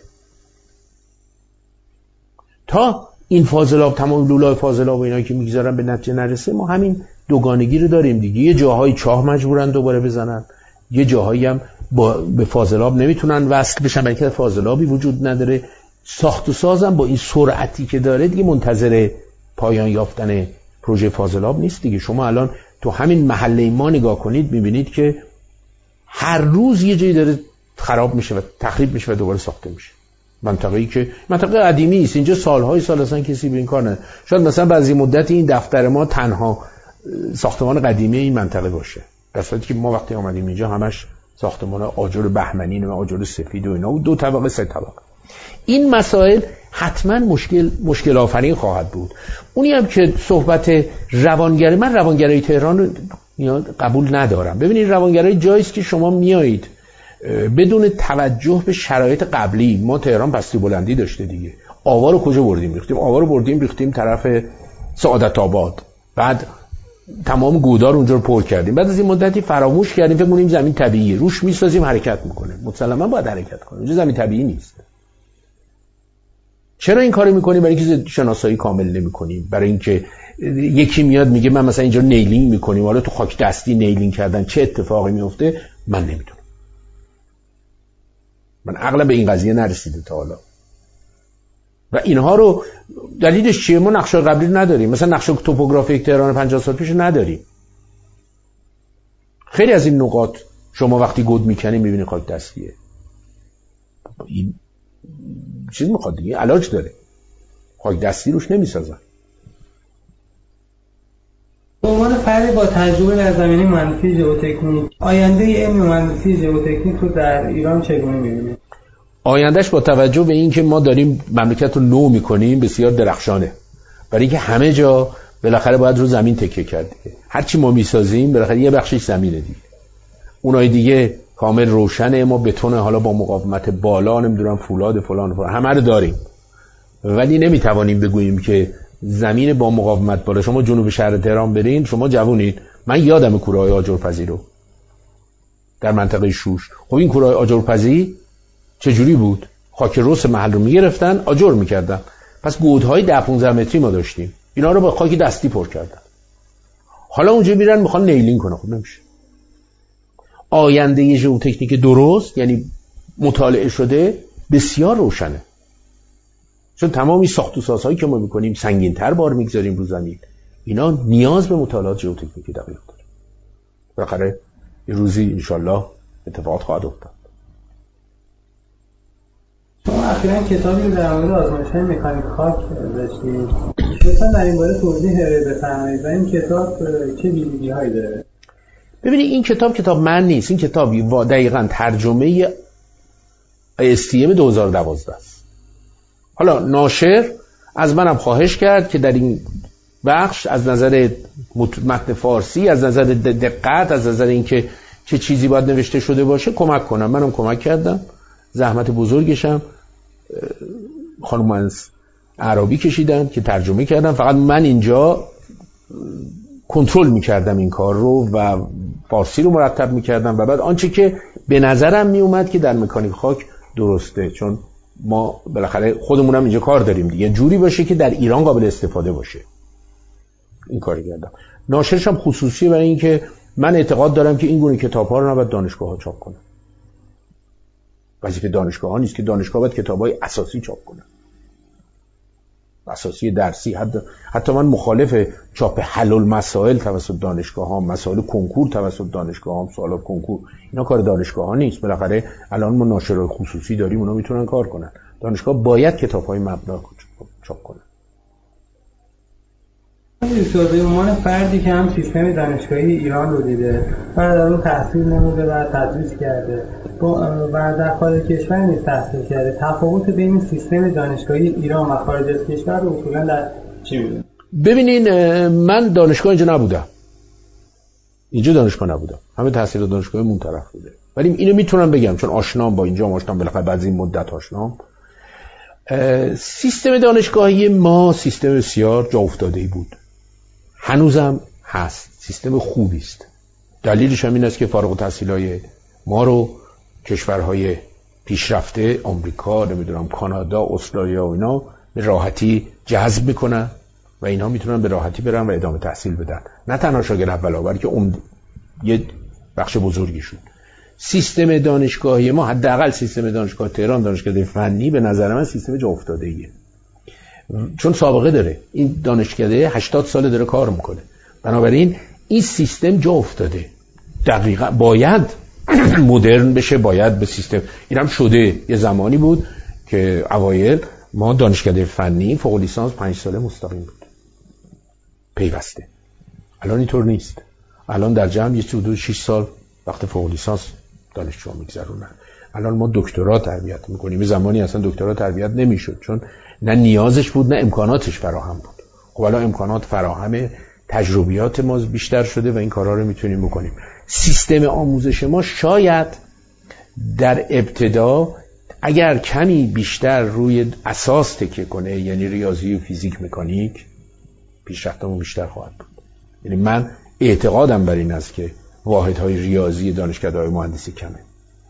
Speaker 4: تا این فاضلاب تمام لوله‌های فاضلاب و اینا که میگذارن به نتیجه نرسه، ما همین دوگانگی رو داریم دیگه. یه جاهای چاه مجبورن دوباره بزنن، یه جاهایی هم به فاضلاب نمیتونن وصل بشن برای اینکه فاضلابی وجود نداره. ساخت و سازم با این سرعتی که داره دیگه منتظر پایان یافتن پروژه فاضلاب نیست دیگه. شما الان تو همین محله ما نگاه کنید میبینید که هر روز یه جایی داره خراب میشه و تخریب میشه و دوباره ساخته میشه. منطقه‌ای که منطقه قدیمی است، اینجا سالهای سال اصلا کسی به این کار نداره. شاید مثلا بعضی مدتی این دفتر ما تنها ساختمان قدیمی این منطقه باشه، در صورتی که ما وقتی اومدیم اینجا همش ساختمان آجر بهمنی و آجر سفید و اینا و 2 طبقه 3 طبقه. این مسائل حتما مشکل آفرین خواهد بود. اونی هم که صحبت روانگرایی، من روانگرایی تهران رو قبول ندارم. ببینید روانگرایی جاییست که شما میایید بدون توجه به شرایط قبلی. ما تهران پستی بلندی داشته دیگه. آوا رو کجا بردیم ریختیم؟ آوا رو بردیم ریختیم طرف سعادت آباد، بعد تمام گودار اونجا رو پر کردیم، بعد از این مدتی فراموش کردیم، فکر کنیم زمین طبیعیه، روش میسازیم حرکت میکنه. مسلماً باید حرکت کنه، اونجا زمین طبیعی نیست. چرا این کارو میکنیم؟ برای اینکه شناسایی کامل نمیکنیم، برای اینکه یکی میاد میگه من مثلا اینجا نیلینگ میکنیم، حالا تو خاک دستی نیلینگ کردن چه اتفاقی میفته من نمیدونم. من عقلم به این قضیه نرسیده تا حالا. و اینها رو دلیلش چیه؟ ما نقشه قبلی نداریم. مثلا نقشه توپوگرافیک تهران 50 سال پیش نداریم. خیلی از این نقاط شما وقتی گود میکنید میبینید خاک دستیه. این چیز میخواد دیگه، علاج داره. خاک دستی روش نمیسازن.
Speaker 3: به عنوان فردی با تجربه در زمینه مهندسی ژئوتکنیک، آینده علم مهندسی ژئوتکنیک رو در ایران چگونه می‌بینید؟
Speaker 4: آیندهش با توجه به این که ما داریم مملکت رو نو میکنیم بسیار درخشانه، برای اینکه همه جا بالاخره باید رو زمین تکیه کرد دیگه. هر چی ما میسازیم بالاخره یه بخشش زمینه دیگه. اونای دیگه کامل روشنه، ما بتونه حالا با مقاومت بالا نمیدونم فولاد فلان همه رو داریم، ولی نمیتوانیم بگوییم که زمین با مقاومت بالا. شما جنوب شهر تهران برین، شما جوونید، من یادم کوره‌های آجرپزی رو در منطقه شوش. خب این کوره‌های آجرپزی چجوری بود؟ خاک رس محل رو میگرفتن آجر میکردن. پس گودهای 10-15 متری ما داشتیم اینا رو با خاک دستی پر کردن. حالا اونجا میرن میخوان نیلینگ کنن. خب نمیشه. آینده ژئوتکنیک درست یعنی مطالعه شده بسیار روشنه، چون تمامی ساخت و سازهایی که ما میکنیم سنگین‌تر بار میگذاریم رو زمین، اینا نیاز به مطالعات ژئوتکنیکی دقیق داره. بالاخره یه روزی انشالله اتفاقات خواهد افتاد.
Speaker 3: شما اخیراً کتابی رو در مورد آزمایش‌های مکانیک خاک داشتید، لطفاً در این باره توضیح بفرمایید و این کتاب چه ویژگی‌هایی داره؟
Speaker 4: ببینید این کتاب من نیست، این کتاب دقیقاً ترجمه ASTM 2012 است. حالا ناشر از منم خواهش کرد که در این بخش از نظر متن فارسی، از نظر دقت، از نظر اینکه چه چیزی باید نوشته شده باشه کمک کنم. منم کمک کردم، زحمت بزرگشم خانم از عربی کشیدن که ترجمه کردم. فقط من اینجا کنترل میکردم این کار رو و فارسی رو مرتب میکردم و بعد آنچه که به نظرم میومد که در مکانیک خاک درسته، چون ما بالاخره خودمونم اینجا کار داریم دیگه، جوری باشه که در ایران قابل استفاده باشه. این کاری کردم. ناشرش هم خصوصیه برای اینکه من اعتقاد دارم که این گونه کتاب‌ها رو نباید دانشگاه‌ها چاپ کنن. وظیفه دانشگاه‌ها نیست که دانشگاه باید کتاب‌های اساسی چاپ کنن. اساسی درسی. حتی من مخالف چاپ حل المسائل توسط دانشگاه‌ها، مسائل کنکور توسط دانشگاه‌ها، سوالات کنکور، اینا کار دانشگاه‌ها نیست. بالاخره الان ما ناشرای خصوصی داریم، اونا میتونن کار کنن. دانشگاه باید کتاب‌های مبنا چاپ کنن.
Speaker 3: به عنوان فردی که هم سیستم دانشگاهی ایران رو دیده و در اون تحصیل نموده و تدریس کرده و در خارج کشور نیز تحصیل کرده، تفاوت بین سیستم دانشگاهی ایران و خارج از کشور رو اصولا در چی می‌بینید؟
Speaker 4: ببینین من دانشگاه اینجا نبودم. اینجا دانشگاه نبودم. همه تحصیل دانشگاهی اون طرف بوده. ولی اینو میتونم بگم چون آشنام با اینجا، آشنام بالاخره بعد از این مدت آشنام. سیستم دانشگاهی ما سیستم بسیار جا افتاده‌ای بود. هنوزم هست. سیستم خوبی است. دلیلش هم این است که فارغ التحصیلای ما رو کشورهای پیشرفته، آمریکا، نمیدونم کانادا، استرالیا و اینا به راحتی جذب میکنن و اینها میتونن به راحتی برن و ادامه تحصیل بدن. نه تنها شاگرد اولا بلکه یه بخش بزرگیشون. سیستم دانشگاهی ما، حداقل سیستم دانشگاه تهران، دانشکده فنی، به نظر من سیستم جا افتاده‌ایه. چون سابقه داره. این دانشکده 80 سال داره کار میکنه. بنابراین این سیستم جا افتاده. دقیقاً باید مدرن بشه، باید به سیستم. اینم شده. یه زمانی بود که اوایل ما دانشکده فنی فوق لیسانس 5 ساله مستقیم بود. پیوسته. الان اینطور نیست. الان در جمع یه حدود 6 سال وقت فوق لیسانس دانشجو میگذرونن. الان ما دکترا تربیت میکنیم. زمانی اصلا دکترا تربیت نمیشد چون نه نیازش بود نه امکاناتش فراهم بود. خب الان امکانات فراهمه، تجربیات ما بیشتر شده و این کارا رو میتونیم بکنیم. سیستم آموزش ما شاید در ابتدا اگر کمی بیشتر روی اساس تکیه کنه، یعنی ریاضی و فیزیک مکانیک، پیشرفتمون بیشتر خواهد بود. یعنی من اعتقادم بر این است که واحدهای ریاضی دانشکده‌های مهندسی کمه.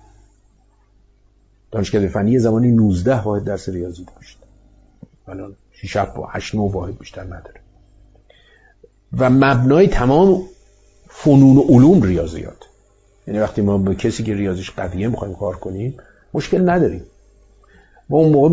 Speaker 4: دانشکده فنی زمانی 19 واحد درس ریاضی داشت. الان 6 8 9 واحد بیشتر نداره. و مبنای تمام فنون و علوم ریاضیات. یعنی وقتی ما با کسی که ریاضیش قویه می‌خوایم کار کنیم، مشکل نداریم. ما اون موقع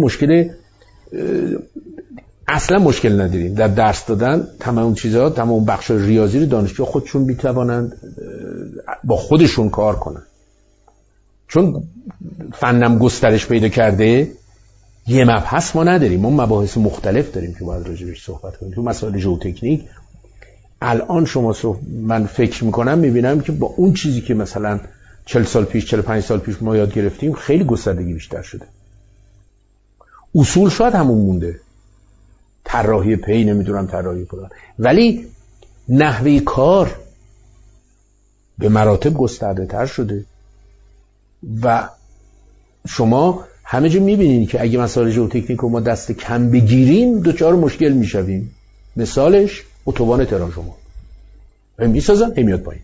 Speaker 4: اصلا مشکل نداریم در درس دادن. تمام چیزها، تمام بخش ریاضی رو دانشجو خودشون میتوانند با خودشون کار کنن. چون فنم گسترش پیدا کرده، یه مبحث ما نداریم. ما مباحث مختلف داریم که باید راجع بهش صحبت کنیم. تو مسائل ژئوتکنیک الان من فکر میکنم میبینم که با اون چیزی که مثلا 40 سال پیش 45 سال پیش ما یاد گرفتیم خیلی گستردگی بیشتر شده. اصول شاید همون مونده، طراحی پی، نمیدونم طراحی پلان، ولی نحوه کار به مراتب گسترده تر شده و شما همه جا میبینید که اگه مسائل ژئوتکنیک رو ما دست کم بگیریم دچار مشکل میشویم. مثالش اتوبان تهران شما میسازن میاد پایین،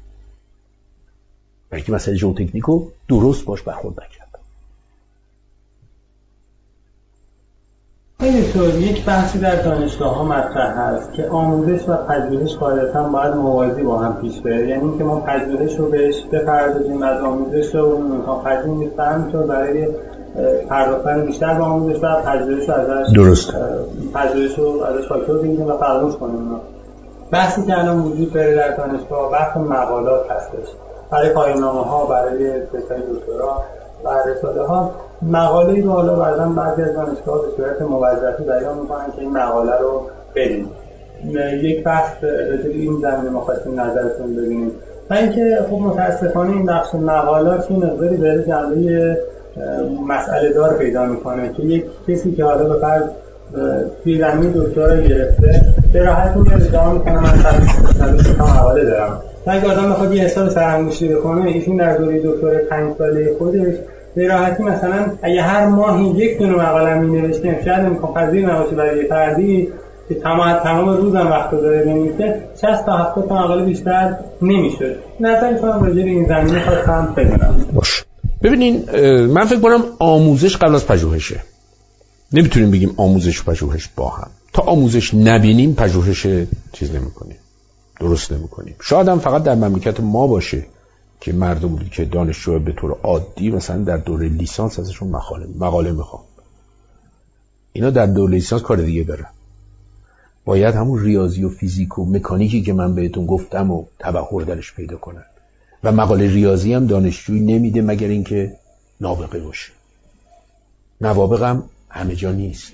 Speaker 4: برای که مسائل ژئوتکنیک رو درست باش برخورد نکرد.
Speaker 3: اینطور یک بحثی در دانشگاه‌ها مطرح هست که آموزش و پژوهش قاعدتاً باید موازی با هم پیش بره، یعنی اینکه ما پژوهش رو بهش بپردازیم از آموزش رو متفاوتیم نیست، همینطور برای پرداختن بیشتر به آموزش و پژوهش رو ازش
Speaker 4: درست
Speaker 3: پژوهش رو ازش فاکتور بگیریم و فراموش کنیم. بحثی که الان وجود داره در دانشگاه بحث مقالات هستش، برای پایان‌نامه‌ها، برای تزهای دکترا و رساله‌ها مقاله‌ای رو حالا بعضی از دانشگاه‌ها به صورت موظفی بیان می‌کنن که این مقاله رو بریم. یک بحث راجع به این زمینه ما خواستیم نظرتون ببینیم. و اینکه خب متأسفانه این بخش مقالات این مقداری داره جنبه مسئله دار پیدا می‌کنه که یک کسی که حالا به فرض توی زمین دکترا گرفته به راحتی میاد ادعا می‌کنه من تا مقاله دارم. اگه آدم بخواد یه حساب سرانگشتی بکنه، ایشون در دوره دکترا 5 ساله خودش به راحتی مثلا اگه هر ماهی یک دونه مقاله می‌نوشتیم، شاید امکان پذیر نباشه برای فردی که تمام روزم وقت داره بنویسه 60 تا 70 تا مقاله بیشتر نمی‌شد. نظرتون راجع به این زمینه خواستم بدونم.
Speaker 4: باشه. ببینین من فکر کنم آموزش قبل از پژوهشه. نمیتونیم بگیم آموزش و پژوهش با هم. تا آموزش نبینیم پژوهش چیز نمی‌کنیم. درست نمی‌کنیم. شاید هم فقط در مملکت ما باشه که مردم که دانشجو به طور عادی مثلا در دوره لیسانس ازشون مقاله میخوام. اینا در دوره لیسانس کار دیگه دارن. باید همون ریاضی و فیزیک و مکانیکی که من بهتون گفتم و تبحر درش پیدا کنن. و مقاله ریاضی هم دانشجوی نمیده مگر اینکه نابغه باشه. نوابغ هم همه جا نیست.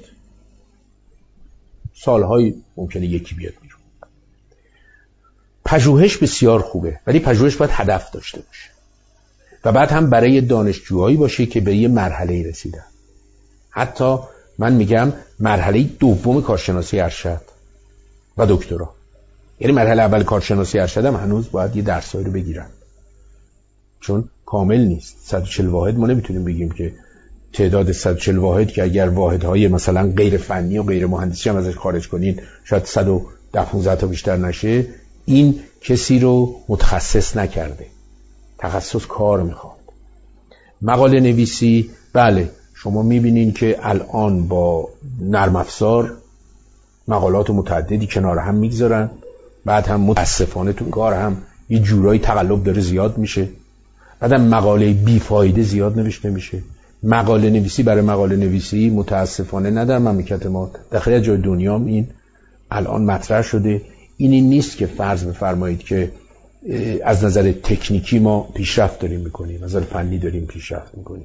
Speaker 4: سالهای ممکنه یکی بیاد بیرون. پژوهش بسیار خوبه، ولی پژوهش باید هدف داشته باشه و بعد هم برای دانشجوهایی باشه که به یه مرحله رسیدن. حتی من میگم مرحله دوم کارشناسی ارشد و دکترا، یعنی مرحله اول کارشناسی ارشد هم هنوز باید یه درسایی رو بگیرن، چون کامل نیست. 140 واحد ما نمیتونیم بگیم که تعداد 140 واحد که اگر واحدهای مثلا غیر فنی و غیر مهندسی هم ازش خارج کنین شاید 115 تا بیشتر نشه. این کسی رو متخصص نکرده. تخصص کار میخواد. مقاله نویسی، بله شما میبینین که الان با نرم افزار مقالات متعددی کنار هم میگذارن، بعد هم متاسفانه تو کار هم یه جورایی تقلب داره زیاد میشه، بعد هم مقاله بیفایده زیاد نوشته میشه. مقاله نویسی برای مقاله نویسی متاسفانه نه در مملکت ما، در خیلی جای دنیا هم این الان مطرح شده. این نیست که فرض بفرمایید که از نظر تکنیکی ما پیشرفت داریم میکنیم، از نظر فنی داریم پیشرفت میکنیم.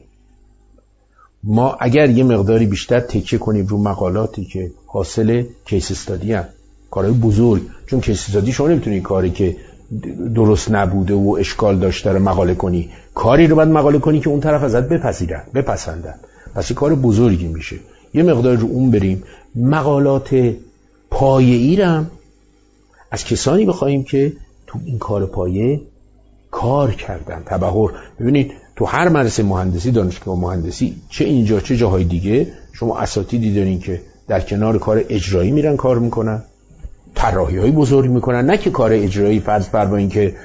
Speaker 4: ما اگر یه مقداری بیشتر تکیه کنیم رو مقالاتی که حاصل کیس استادی هست، کارهای بزرگ، چون کیس استادی شما نمیتونید کاری که درست نبوده و اشکال داشته رو مقاله کنی، کاری رو باید مقاله کنی که اون طرف ازت بپسندن. پس یه کار بزرگی میشه. یه مقدار رو اون بریم. مقالات پایه‌ای رو از کسانی بخوایم که تو این کار پایه کار کردن. تبحر، ببینید تو هر مدرسه مهندسی، دانشگاه مهندسی، چه اینجا چه جاهای دیگه، شما اساتیدی دارین که در کنار کار اجرایی میرن کار میکنن، طراحی‌های بزرگ میکنن، نه که کار اجرایی فرض فرمایین که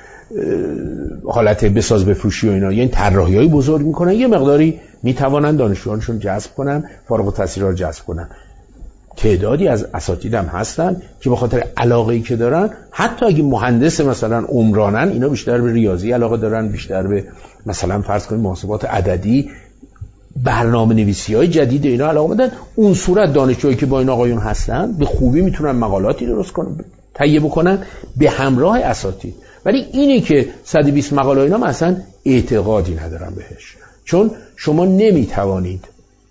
Speaker 4: حالت بساز بفروشی و اینا، یعنی طراحی‌های بزرگ میکنن، یه مقداری میتوانن دانشجویانشون جذب کنن، فارغ التحصیلا رو جذب کنن. تعدادی از اساتید هم هستن که به خاطر علاقه‌ای که دارن، حتی اگه مهندس مثلا عمرانن، اینا بیشتر به ریاضی علاقه دارن، بیشتر به مثلا فرض کنید محاسبات عددی، برنامه‌نویسی‌های جدید اینا علاقه دارن. اون صورت دانشجویی که با این آقایون هستن به خوبی میتونن مقالاتی درست کنن، تهیه بکنن به همراه اساتید. ولی اینی که 120 مقاله اینا مثلا اعتقادی ندارم بهش، چون شما نمیتوانید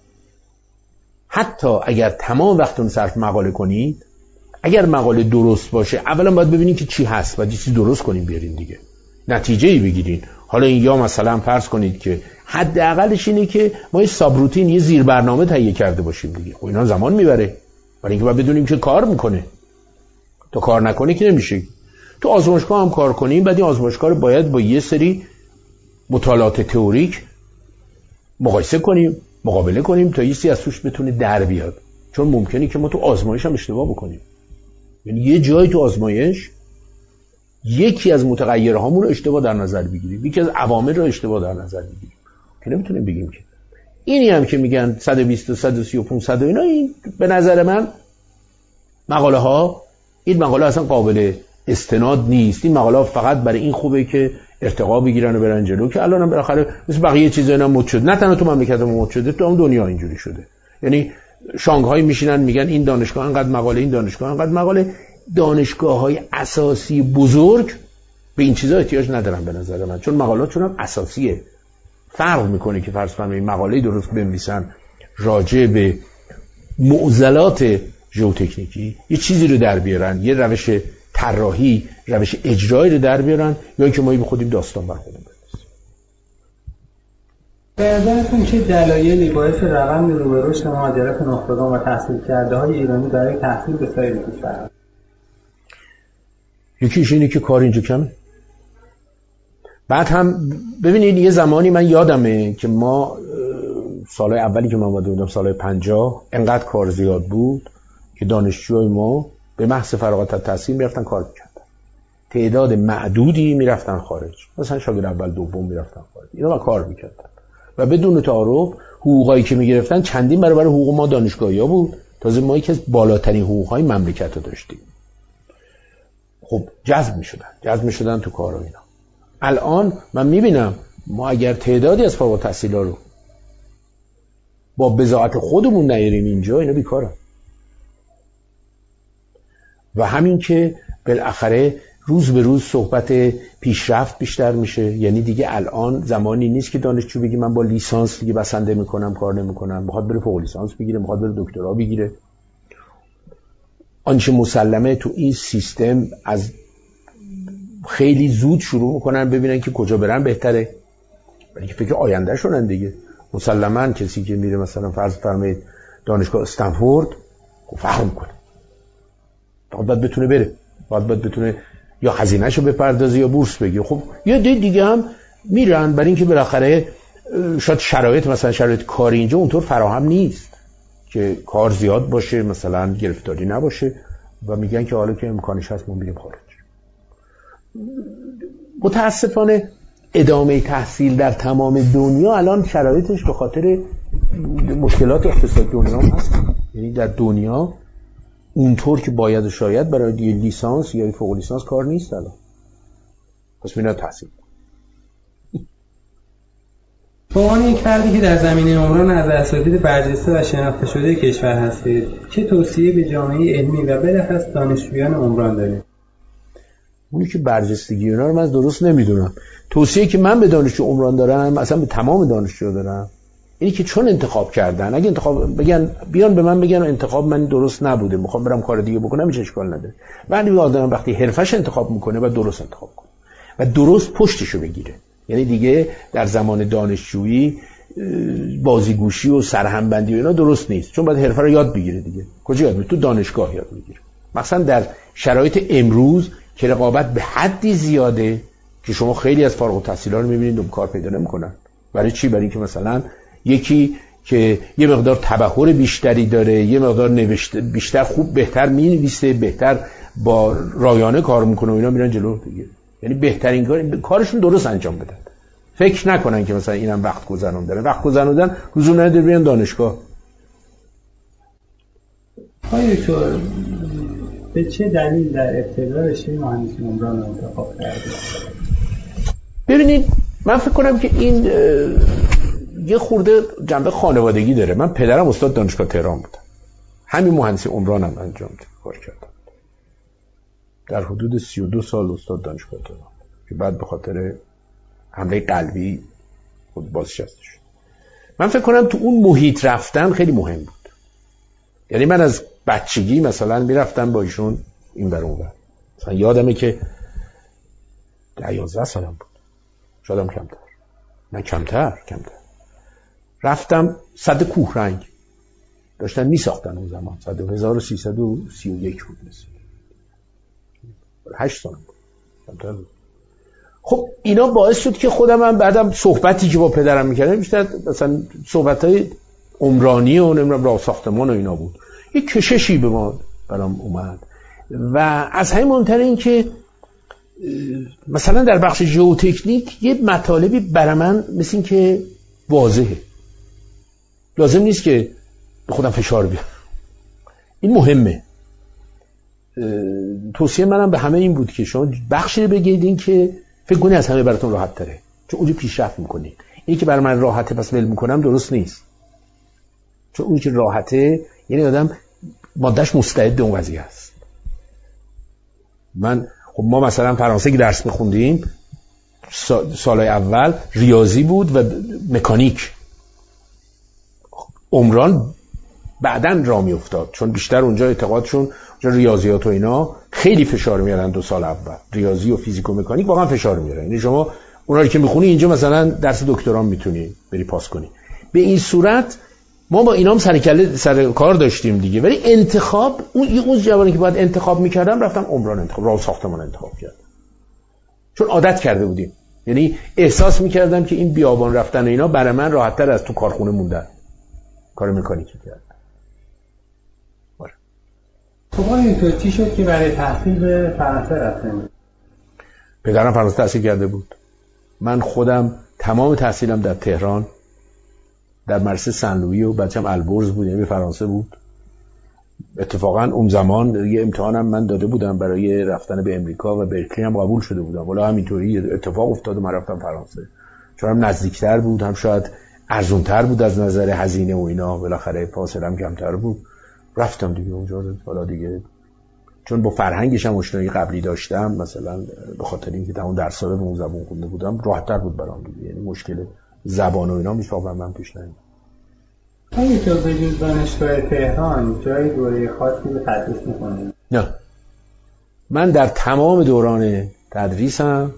Speaker 4: حتی اگر تمام وقتتون صرف مقاله کنید، اگر مقاله درست باشه اولا باید ببینید که چی هست و یه چیز درست کنین بیارین دیگه، نتیجه‌ای بگیرین. حالا این یا مثلا فرض کنید که حداقلش اینه که ما یه سابروتین، یه زیر برنامه تهیه کرده باشیم دیگه. خب اینا زمان میبره، برای اینکه باید بدونیم که کار میکنه. تا کار نکنه که نمیشه. تو آزمایشگاه هم کار کنیم، بعد این آزمایشگاه رو باید با یه سری مطالعات تئوریک مقایسه کنیم، مقابله کنیم تا یه چیزی از توش بتونه در بیاد، چون ممکنه که ما تو آزمایش هم اشتباه بکنیم. یعنی یه جایی تو آزمایش یکی از متغیرهامون رو اشتباه در نظر بگیریم، یکی از عوامل رو اشتباه در نظر بگیریم که نمیتونیم بگیم که اینی هم که میگن 120 و 130 و 500 و اینا، این به نظر من مقاله ها، این مقاله اصلا قابل استناد نیست. این مقاله ها فقط برای این خوبه که ارتقا بگیرن و برن جلو، که الان هم بالاخره مثل بقیه چیزا اینا مد شده. نه تنها تو مملکت ما مد شده، تو هم دنیا اینجوری شده. یعنی شانگهای میشینن میگن این دانشگاه انقدر مقاله، این دانشگاه انقدر مقاله. دانشگاه‌های اساسی بزرگ به این چیزا احتیاج ندارن به نظر من، چون مقالاتشون هم اساسیه. فرق میکنه که فرض کنید مقاله درست بنویسن راجع به معضلات ژئوتکنیکی، یه چیزی رو در بیارن، یه روش طراحی، روش اجرایی رو در بیارن، یا اینکه ما به خودیم داستان بر خودمون بنویسیم.
Speaker 3: به نظرتون چه دلایلی باعث روند رو به رشد مهاجرت نخبگان و تحصیل کرده های ایرانی برای تحصیل به سایر کشورها؟
Speaker 4: یکیش اینه که کار اینجا کمه. بعد هم ببینید یه زمانی من یادمه که ما سالهای اولی که من اومده بودم، سالهای 50، انقدر کار زیاد بود که دانشجوهای ما به محض فراغت از تحصیل میرفتن کار میکردن. تعداد معدودی میرفتن خارج، مثلا شاگرد اول دوم میرفتن خارج، اینا کار میکردن و بدون تعارف حقوقایی که میگرفتن چندین برابر حقوق ما دانشگاهی‌ها بود. تازه ما یکی از بالاترین حقوق‌های مملکت رو داشتیم. خب جذب میشدن تو کارا اینا. الان من میبینم ما اگر تعدادی از فارغ التحصیلا رو با بضاعت خودمون نیاریم اینجا، اینا بیکارن. و همین که بالاخره روز به روز صحبت پیشرفت بیشتر میشه. یعنی دیگه الان زمانی نیست که دانشجو بگی من با لیسانس دیگه بسنده میکنم، کار نمیکنم، میخواد بره فوق لیسانس بگیره، میخواد بره دکترا بگیره. آنچه مسلمه تو این سیستم از خیلی زود شروع میکنن ببینن که کجا برن بهتره، ولی که فکر آینده شونن دیگه. مسلماً کسی که میره مثلا فرض فرمایید دانشگاه استنفورد فرق میکنه، باید بتونه بره، باید بتونه یا هزینه‌شو بپردازه یا بورس بگیره. خب یه دیگه هم میرن برای اینکه بالاخره شاید شرایط مثلا شرایط کاری اینجا اونطور فراهم نیست که کار زیاد باشه، مثلا گرفتاری نباشه و میگن که حالا که امکانش هست ما میریم خارج. متاسفانه ادامه تحصیل در تمام دنیا الان شرایطش به خاطر مشکلات اقتصاد دنیا هست. یعنی در دنیا اونطور که باید و شاید برای لیسانس یا فوق لیسانس کار نیست الان. پس میرن تحصیل.
Speaker 3: به عنوان یک فردی که در زمینه عمران از اساتید برجسته و شناخته شده کشور هستید، چه توصیه به جامعه علمی و بالاخص دانشجویان عمران دارید؟
Speaker 4: اونی که برجستگی اونا رو من درست نمیدونم. توصیه که من به دانشجو عمران دارم، اصلا به تمام دانشجو دارم، اینی که چون انتخاب کردن، اگه انتخاب بگن بیان به من بگن انتخاب من درست نبوده، میخوام برم کار دیگه بکنم، هیچ اشکال نداره. ولی آدم وقتی حرفش انتخاب میکنه و درست انتخاب کنه و درست پشتشو بگیره. یعنی دیگه در زمان دانشجویی بازیگوشی و سرهمبندی و اینا درست نیست، چون باید حرفه رو یاد بگیره دیگه. کجا یاد میگیره؟ تو دانشگاه یاد میگیره. مثلا در شرایط امروز که رقابت به حدی زیاده که شما خیلی از فارغ التحصیلان رو میبینید کار پیدا نمیکنن. برای چی؟ برای اینکه مثلا یکی که یه مقدار تبحر بیشتری داره، یه مقدار نوشته بیشتر خوب بهتر مینویسه، بهتر با رایانه کار میکنه و اینا میرن جلو دیگه. یعنی بهترین کارشون درست انجام بدن. فکر نکنن که مثلا اینم وقت گذروندن. وقت گذروندن لزوم نداره بیان دانشگاه.
Speaker 3: آیا دکتر به چه دلیل در ابتدا رشته مهندسی عمران رو انتخاب کردید؟
Speaker 4: ببینید من فکر کنم که این یه خورده جنبه خانوادگی داره. من پدرم استاد دانشگاه تهران بود، همین مهندسی عمرانم انجام کار کردم. در حدود 32 سال استاد دانشگاه تهران که بعد به خاطر حمله قلبی خود بازنشسته شد. من فکر کنم تو اون محیط رفتن خیلی مهم بود. یعنی من از بچگی مثلا میرفتم با ایشون این بر اون بر. مثلا یادمه که 11 سالم بود، شادم کمتر، من کمتر رفتم صد کوه رنگ داشتن میساختن اون زمان، صد 1331 بود مثل 8 سالم بود، کمتر بود. خب اینا باعث شد که خودم هم بعدم صحبتی که با پدرم میکردم بیشتر مثلا صحبتای عمرانی و نمیدونم راه ساختمان و اینا بود. یک کششی به ما برام اومد و از همین مهمتر این که مثلا در بخش ژئوتکنیک یه مطالبی برای من مثل این که واضحه. لازم نیست که به خودم فشار بیارم. این مهمه. توصیه منم به همه این بود که شما بخشی بگید این که فکر کنید از همه براتون راحت تره، چون اونجا پیشرفت میکنید. این که برای من راحته پس ول میکنم درست نیست، چون اون که راحته یعنی آدم مادهش مستعد اون قضیه است. خب ما مثلا فرانسه که درس میخوندیم سالهای اول ریاضی بود و مکانیک. عمران بعدن راه میافتاد، چون بیشتر اونجا اعتقادشون اونجا ریاضیات و اینا خیلی فشار میارن 2 سال اول. ریاضی و فیزیک و مکانیک واقعا فشار میارن. یعنی شما اونا رو که میخونی اینجا مثلا درس دکترا میتونی بری پاس کنی. به این صورت ما با اینام سر کار داشتیم دیگه. ولی انتخاب اون جوانی که باید انتخاب میکردم رفتم عمران انتخاب، راه ساختمان انتخاب کردم، چون عادت کرده بودیم. یعنی احساس میکردم که این بیابان رفتن و اینا برای من راحت‌تر از تو کارخونه موندن، کار مکانیکی کردن.
Speaker 3: خب اینطور چی شد که برای تحصیل به فرانسه رفتن؟
Speaker 4: پدرم فرانسه تحصیل کرده بود. من خودم تمام تحصیلم در تهران در مدرسه سن لویی و بچم البرز بود، یعنی به فرانسه بود. اتفاقا اون زمان یه امتحانم من داده بودم برای رفتن به امریکا و برکلی هم قبول شده بودم. والا همینطوری اتفاق افتاد و من رفتم فرانسه، چون هم نزدیکتر بود، هم شاید ارزونتر بود از نظر هزینه و اینا، بالاخره فاصله هم کمتر بود. رفتم دیگه اونجا. حالا دیگه چون با فرهنگش هم آشنایی قبلی داشتم، مثلا به خاطر اینکه تمام درس‌ها رو به اون زبان خونده بودم، راحت‌تر بود برام دیگه. یعنی مشکل زبان و اینا هیچ وقت من پیش نیومد.
Speaker 3: همین که به جز دانشگاه تهران جای دوره خاصی به تدریس می‌کنید؟
Speaker 4: نه، من در تمام دوران تدریسم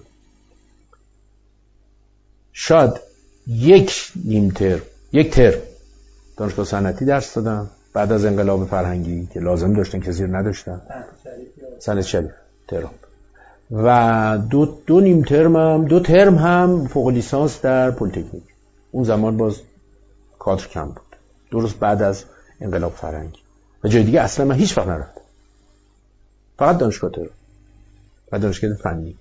Speaker 4: شاید یک ترم دانشگاه صنعتی درس دادم بعد از انقلاب فرهنگی که لازم داشتن کسی رو نداشتن، صنعت شریف تهران. و دو ترم هم فوق لیسانس در پلی‌تکنیک. اون زمان باز کادر کم بود، درست بعد از انقلاب فرهنگی. و جای دیگه اصلا من هیچ وقت نرفتم، فقط دانشگاه تهران و دانشگاه فنی.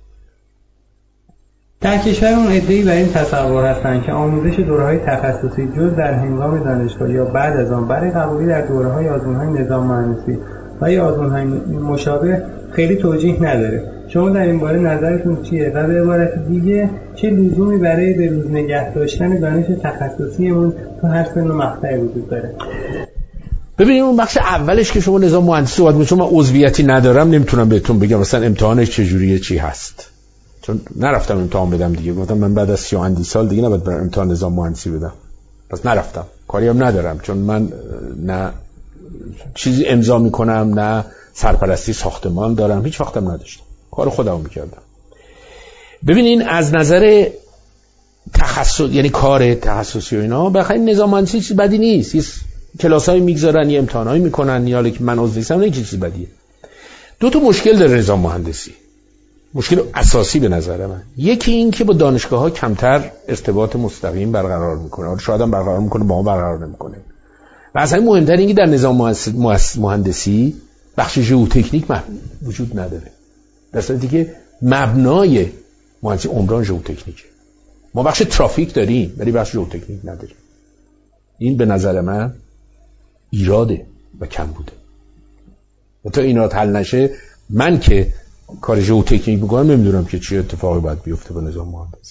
Speaker 3: در کشورمون عده‌ای بر این تصور هستند که آموزش دوره‌های تخصصی جز در هنگام دانشگاه یا بعد از آن برای قبولی در دوره‌های آزمون‌های نظام مهندسی و یا آزمون‌های مشابه خیلی توجیه نداره. شما در این باره نظرتون چیه؟ و به عبارت دیگه چه لزومی برای به روز نگه داشتن دانش تخصصیمون تو هر سن و مقطعی وجود داره؟
Speaker 4: ببینید اون بخش اولش که شما نظام مهندسی صحبت می‌کنید، چون من عضویتی ندارم نمیتونم بهتون بگم مثلا امتحانش چجوریه چی هست، چون نرفتم امتحان بدم دیگه. گفتم من بعد از 30 سال دیگه نباید برم امتحان نظام مهندسی بدم، پس نرفتم. کاری هم ندارم، چون من نه چیزی امضا میکنم نه سرپرستی ساختمان دارم، هیچ وقتم نداشتم، کار خودم میکردم. ببینین از نظر تخصص، یعنی کار تخصصی و اینا، بخاطر نظام مهندسی چیز بدی نیست. یه کلاسای میگذارن، یه امتحانایی میکنن، یا که من عضو نیستم نه چیز بدیه. دو تا مشکل داره نظام مهندسی، مشکل اساسی به نظر من. یکی این که با دانشگاه‌ها کمتر ارتباط مستقیم برقرار میکنه، شاید هم برقرار میکنه با ما برقرار نمیکنه. و اصلا مهمتر این که در نظام مهندسی بخش ژئوتکنیک وجود نداره، در صورتی که مبنای مهندسی عمران ژئوتکنیکه. ما بخش ترافیک داریم ولی بخش ژئوتکنیک نداریم. این به نظر من ایراده و کم بوده. و تا اینا حل نشه، من که کار ژئوتکنیک میکنم نمیدونم که چه اتفاقی باید بیفته با نظام مهندسی.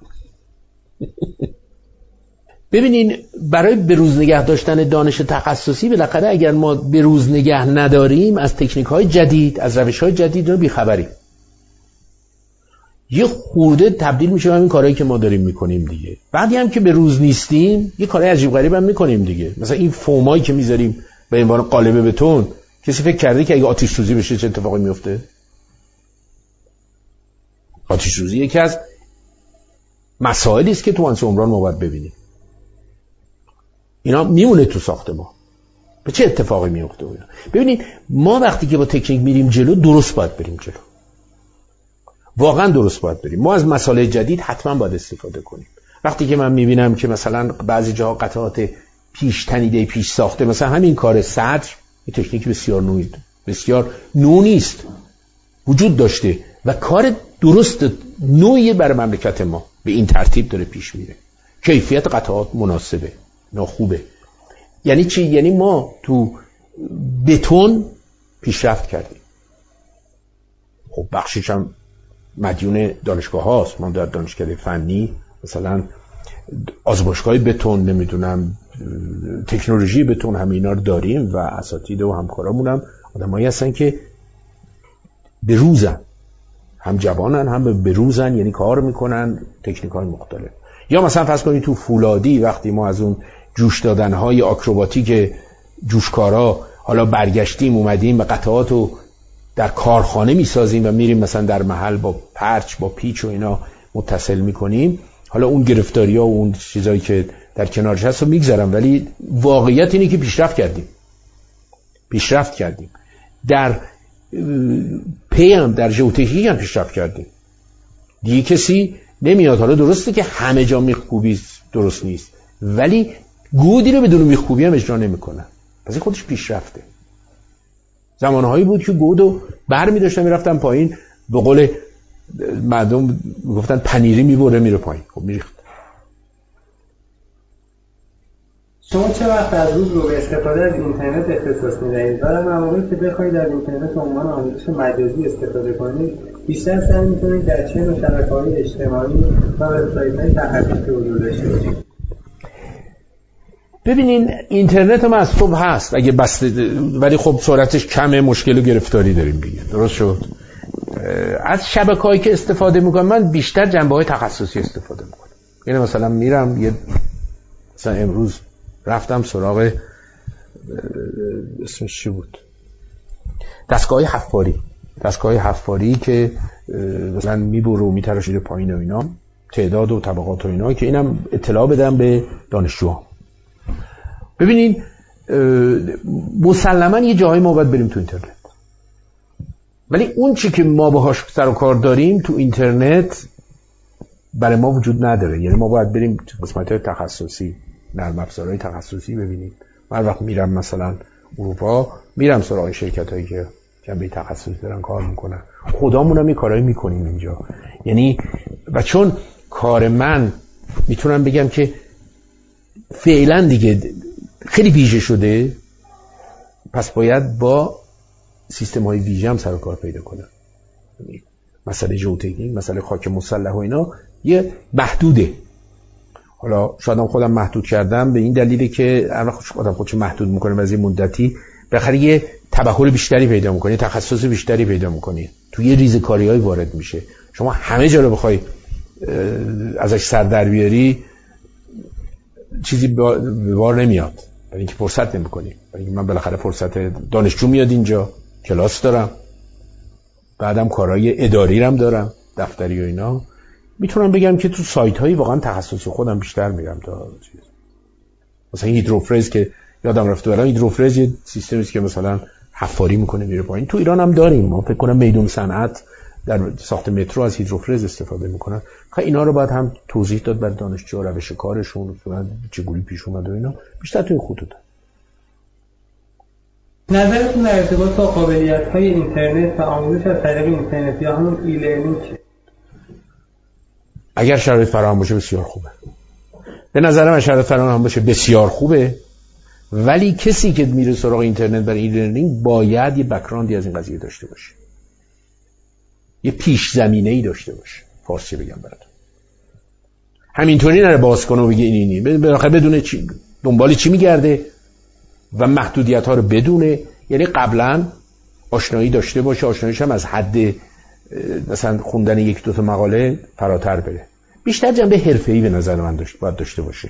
Speaker 4: ببینین برای بروز نگه داشتن دانش تخصصی بالاخره اگر ما بروز نگه نداریم از تکنیک‌های جدید، از روش‌های جدید رو بی‌خبریم. یه خورده تبدیل میشه به همین کارهایی که ما داریم میکنیم دیگه. بعدی هم که به روز نیستیم یه کارهای عجیب غریب هم میکنیم دیگه. مثلا این فومایی که میذاریم به عنوان قالب بتون، کسی فکر کرده که اگه آتش سوزی بشه چه اتفاقی میفته؟ آتش سوزی یکی از مسائلی است که تو مهندسی عمران ما باید ببینیم. اینا میمونه تو ساخت ما. به چه اتفاقی میفته؟ ببینید ما وقتی که با تکنیک میریم جلو، درست باید بریم جلو. واقعا درست باید بریم. ما از مسائل جدید حتما باید استفاده کنیم. وقتی که من میبینم که مثلا بعضی جاها قطعات پیش تنیده، پیش ساخته، مثلا همین کار صدر، این تکنیک بسیار نو نیست، وجود داشته و کار درست نوعی برای مملکت ما به این ترتیب داره پیش میره. کیفیت قطعات مناسبه، خوبه. یعنی چی؟ یعنی ما تو بتون پیشرفت کردیم. خب بخشش هم مدیون دانشگاه هاست. ما در دانشکده فنی مثلا آزمایشگاه بتون، نمیدونم تکنولوژی بتون، همه اینا رو داریم و اساتید و همکارامون هم آدمایی هستن که به روزن، هم جوانن هم به روزن، یعنی کار میکنن تکنیک‌های مختلف. یا مثلا فرض کنید تو فولادی وقتی ما از اون جوش دادن‌های آکروباتیک جوشکارا حالا برگشتیم اومدیم و قطعاتو در کارخانه میسازیم و میریم مثلا در محل با پرچ با پیچ و اینا متصل میکنیم، حالا اون گرفتاری‌ها و اون چیزایی که در کنارش هست رو میگذارم، ولی واقعیت اینه که پیشرفت کردیم. در پیم در ژئوتکنیک هم پیشرفت کردیم. دیگه کسی نمیاد، حالا درسته که همه جا میخکوبی درست نیست، ولی گودی رو بدون میخکوبی هم اجرا نمیکنن. پس این خودش پیشرفته. زمانهایی بود که گودو برمی داشتن میرفتن پایین، به قول مردم گفتن پنیری میبره میره پایین، خب میریخت.
Speaker 3: شما چه وقت از روز رو به استفاده از اینترنت اختصاص میدهید؟ برای مواردی که بخواید از اینترنت به عنوان آموزش مجازی استفاده کنید، بیشتر سعی میکنید در چه نوع شبکه‌های اجتماعی و وبسایت‌های تخصصی حضور داشته باشید؟
Speaker 4: ببینین اینترنت هم از صبح هست اگه بسته، ولی خب سرعتش کمه، مشکل و گرفتاری داریم دیگه. درست شد. از شبکه‌هایی که استفاده میکنم من بیشتر جنبه‌های تخصصی استفاده میکنم. یعنی مثلا میرم مثلا امروز رفتم سراغ اسمش چی بود؟ دستگاه حفاری که مثلا میبره و میتراشه پایین و اینا، تعداد و طبقات و اینا، که اینم اطلاع بدم به دانشجوها. ببینین مسلماً یه جایی ما باید بریم تو اینترنت، ولی اون چی که ما باهاش سر و کار داریم تو اینترنت برای ما وجود نداره. یعنی ما باید بریم قسمت‌های تخصصی، نرم افزارهای تخصصی ببینیم. من وقت میرم مثلا اروپا، میرم سراغ شرکتایی که جنبه تخصصی دارن کار میکنن، خودمون هم این کارایی میکنیم اینجا. یعنی و چون کار من میتونم بگم که فعلا دیگه خیلی ویژه شده، پس باید با سیستم های ویژه هم سر و کار پیدا کنم. مسئله ژئوتکنیک، مسئله خاک مسلح و اینا یه محدوده. حالا شاید خودم محدود کردم به این دلیلی که هر وقت آدم خودشو محدود میکنه و از این مدتی بالاخره یه تبحر بیشتری پیدا میکنه، تخصص بیشتری پیدا میکنه، توی یه ریزکاری‌های وارد میشه. شما همه جا رو بخوای ازش سر در بیاری چیزی به بار نمیاد، برای اینکه فرصت نمی‌کنی. برای اینکه من بالاخره فرصت دانشجو میاد اینجا، کلاس دارم، بعدم کارهای اداری هم دارم، دفتری و اینا. میتونم بگم که تو سایت‌های واقعا تخصصی خودم بیشتر میرم تا چیز. مثلا هیدروفرز که یادم رفته، برای هیدروفرز یه سیستمی است که مثلا حفاری میکنه میره پایین. تو ایران هم داریم، ما فکر کنم میدون صنعت در ساخت مترو از هیدروفرز استفاده میکنن. خب اینا رو باید هم توضیح داد برای دانشجوها، روش کارشون چگونه پیش اومده و اینا، بیشتر تو این خطوط.
Speaker 3: نظرتون در ارتباط با قابلیت‌های اینترنت و آموزش از طریق اینترنت یا همون ای لرنینگ چیه؟
Speaker 4: اگر شرایط فراهم باشه بسیار خوبه. به نظرم شرایط فراهم باشه بسیار خوبه، ولی کسی که میره سراغ اینترنت برای ای لرنینگ باید یه بک‌گراندی از این قضیه داشته باشه، یه پیش زمینه‌ای داشته باشه. فارسی بگم براتون، همینطوری نره باز کنه و بگه اینی بالاخره بدونه چی دنبال چی میگرده و محدودیت‌ها رو بدونه. یعنی قبلا آشنایی داشته باشه، آشناییش هم از حد مثلا خوندن یک دو تا مقاله فراتر بره. بیشتر جنبه حرفه‌ای به نظر من باید داشته باشه.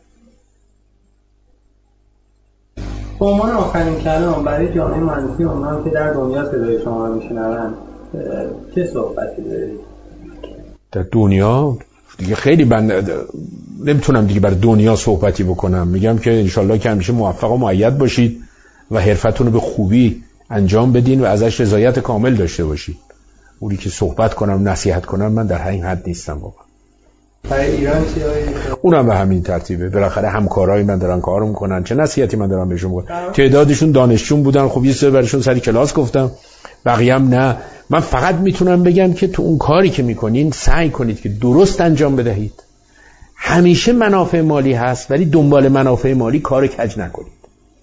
Speaker 3: به عنوان آخرین کلام برای جامعه مهندسی عمومی که در دنیا صدای شما رو میشنوند چه صحبتی دارید؟
Speaker 4: در دنیا دیگه خیلی نمیتونم دیگه برای دنیا صحبتی بکنم. میگم که انشالله که همیشه موفق و مؤید باشید و حرفتون رو به خوبی انجام بدین و ازش رضایت کامل داشته باشید. اونی که صحبت کنم نصیحت کنم من در این حد نیستم واقعا.
Speaker 3: برای ایران چی؟
Speaker 4: اونم به همین ترتیبه. بالاخره همکارای من دارن کار میکنن، چه نصیحتی من دارم بهشون میگم. تعدادشون دانشجو بودن، خب یه سری براشون سری کلاس گفتم، بقیه هم نه. من فقط میتونم بگم که تو اون کاری که میکنین سعی کنید که درست انجام بدهید. همیشه منافع مالی هست، ولی دنبال منافع مالی کار کج نکنید.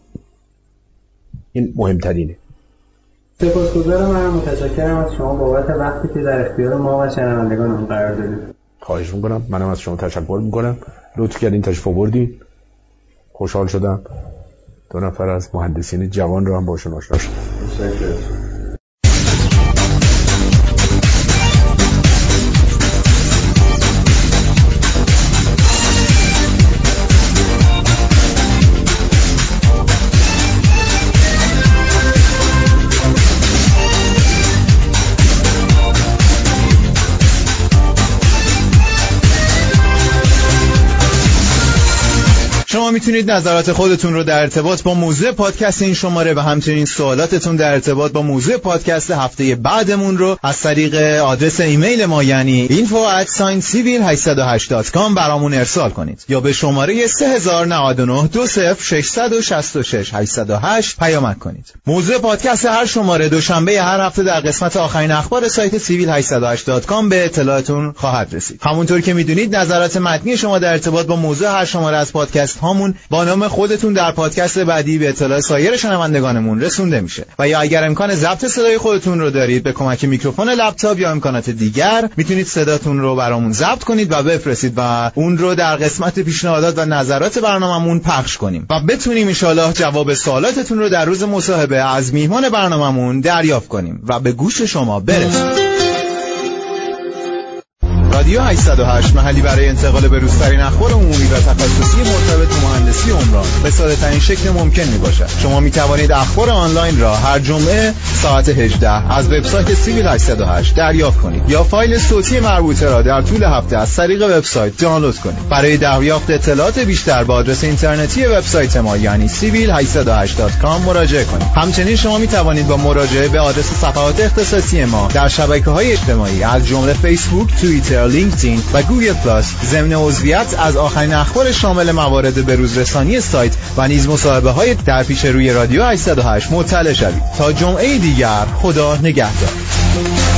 Speaker 4: این مهمترینه.
Speaker 3: سپاسگزارم، من متشکرم از شما بابت وقتی که در اختیار ما و شنوندگانمون قرار دادید.
Speaker 4: خواهش میکنم. منم از شما تشکر میکنم، لطف کردین تشریف آوردین. خوشحال شدم 2 نفر از مهندسین جوان رو هم باشون آشنا شدم.
Speaker 1: شما میتونید نظرات خودتون رو در ارتباط با موضوع پادکست این شماره و همچنین سوالاتتون در ارتباط با موضوع پادکست هفته بعدمون رو از طریق آدرس ایمیل ما یعنی info@civil808.com برامون ارسال کنید یا به شماره 3099 20666 808 پیامک کنید. موضوع پادکست هر شماره دوشنبه هر هفته در قسمت آخرین اخبار سایت civil808.com به اطلاعتون خواهد رسید. همونطور که میدونید نظرات متنی شما در ارتباط با موضوع هر شماره از پادکست هامون با نام خودتون در پادکست بعدی به اطلاع سایر شنوندگانمون رسونده میشه. و یا اگر امکان ضبط صدای خودتون رو دارید به کمک میکروفون لپتاپ یا امکانات دیگر میتونید صداتون رو برامون ضبط کنید و بفرستید و اون رو در قسمت پیشنهادات و نظرات برنامه‌مون پخش کنیم و بتونیم ان شاءالله جواب سوالاتتون رو در روز مصاحبه از میهمان برنامه‌مون دریافت کنیم و به گوش شما برسه. رادیو 808 محلی برای انتقال به روزترین اخبار عمومی و تخصصی مرتبط با مهندسی عمران به ساده‌ترین شکل ممکن میباشد. شما میتوانید اخبار آنلاین را هر جمعه ساعت 18 از وبسایت سیویل 808 دریافت کنید یا فایل صوتی مربوطه را در طول هفته از طریق وبسایت دانلود کنید. برای دریافت اطلاعات بیشتر با آدرس اینترنتی وبسایت ما یعنی civil808.com مراجعه کنید. همچنین شما میتوانید با مراجعه به آدرس صفحات اختصاصی ما در شبکه‌های اجتماعی از جمله فیسبوک، توییتر، لینکدین و گوگل پلاس ضمن عضویت از آخرین اخبار شامل موارد بروزرسانی سایت و نیز مصاحبه‌های در پیش روی رادیو 808 مطلع شوید. تا جمعه دیگر خدا نگهدار.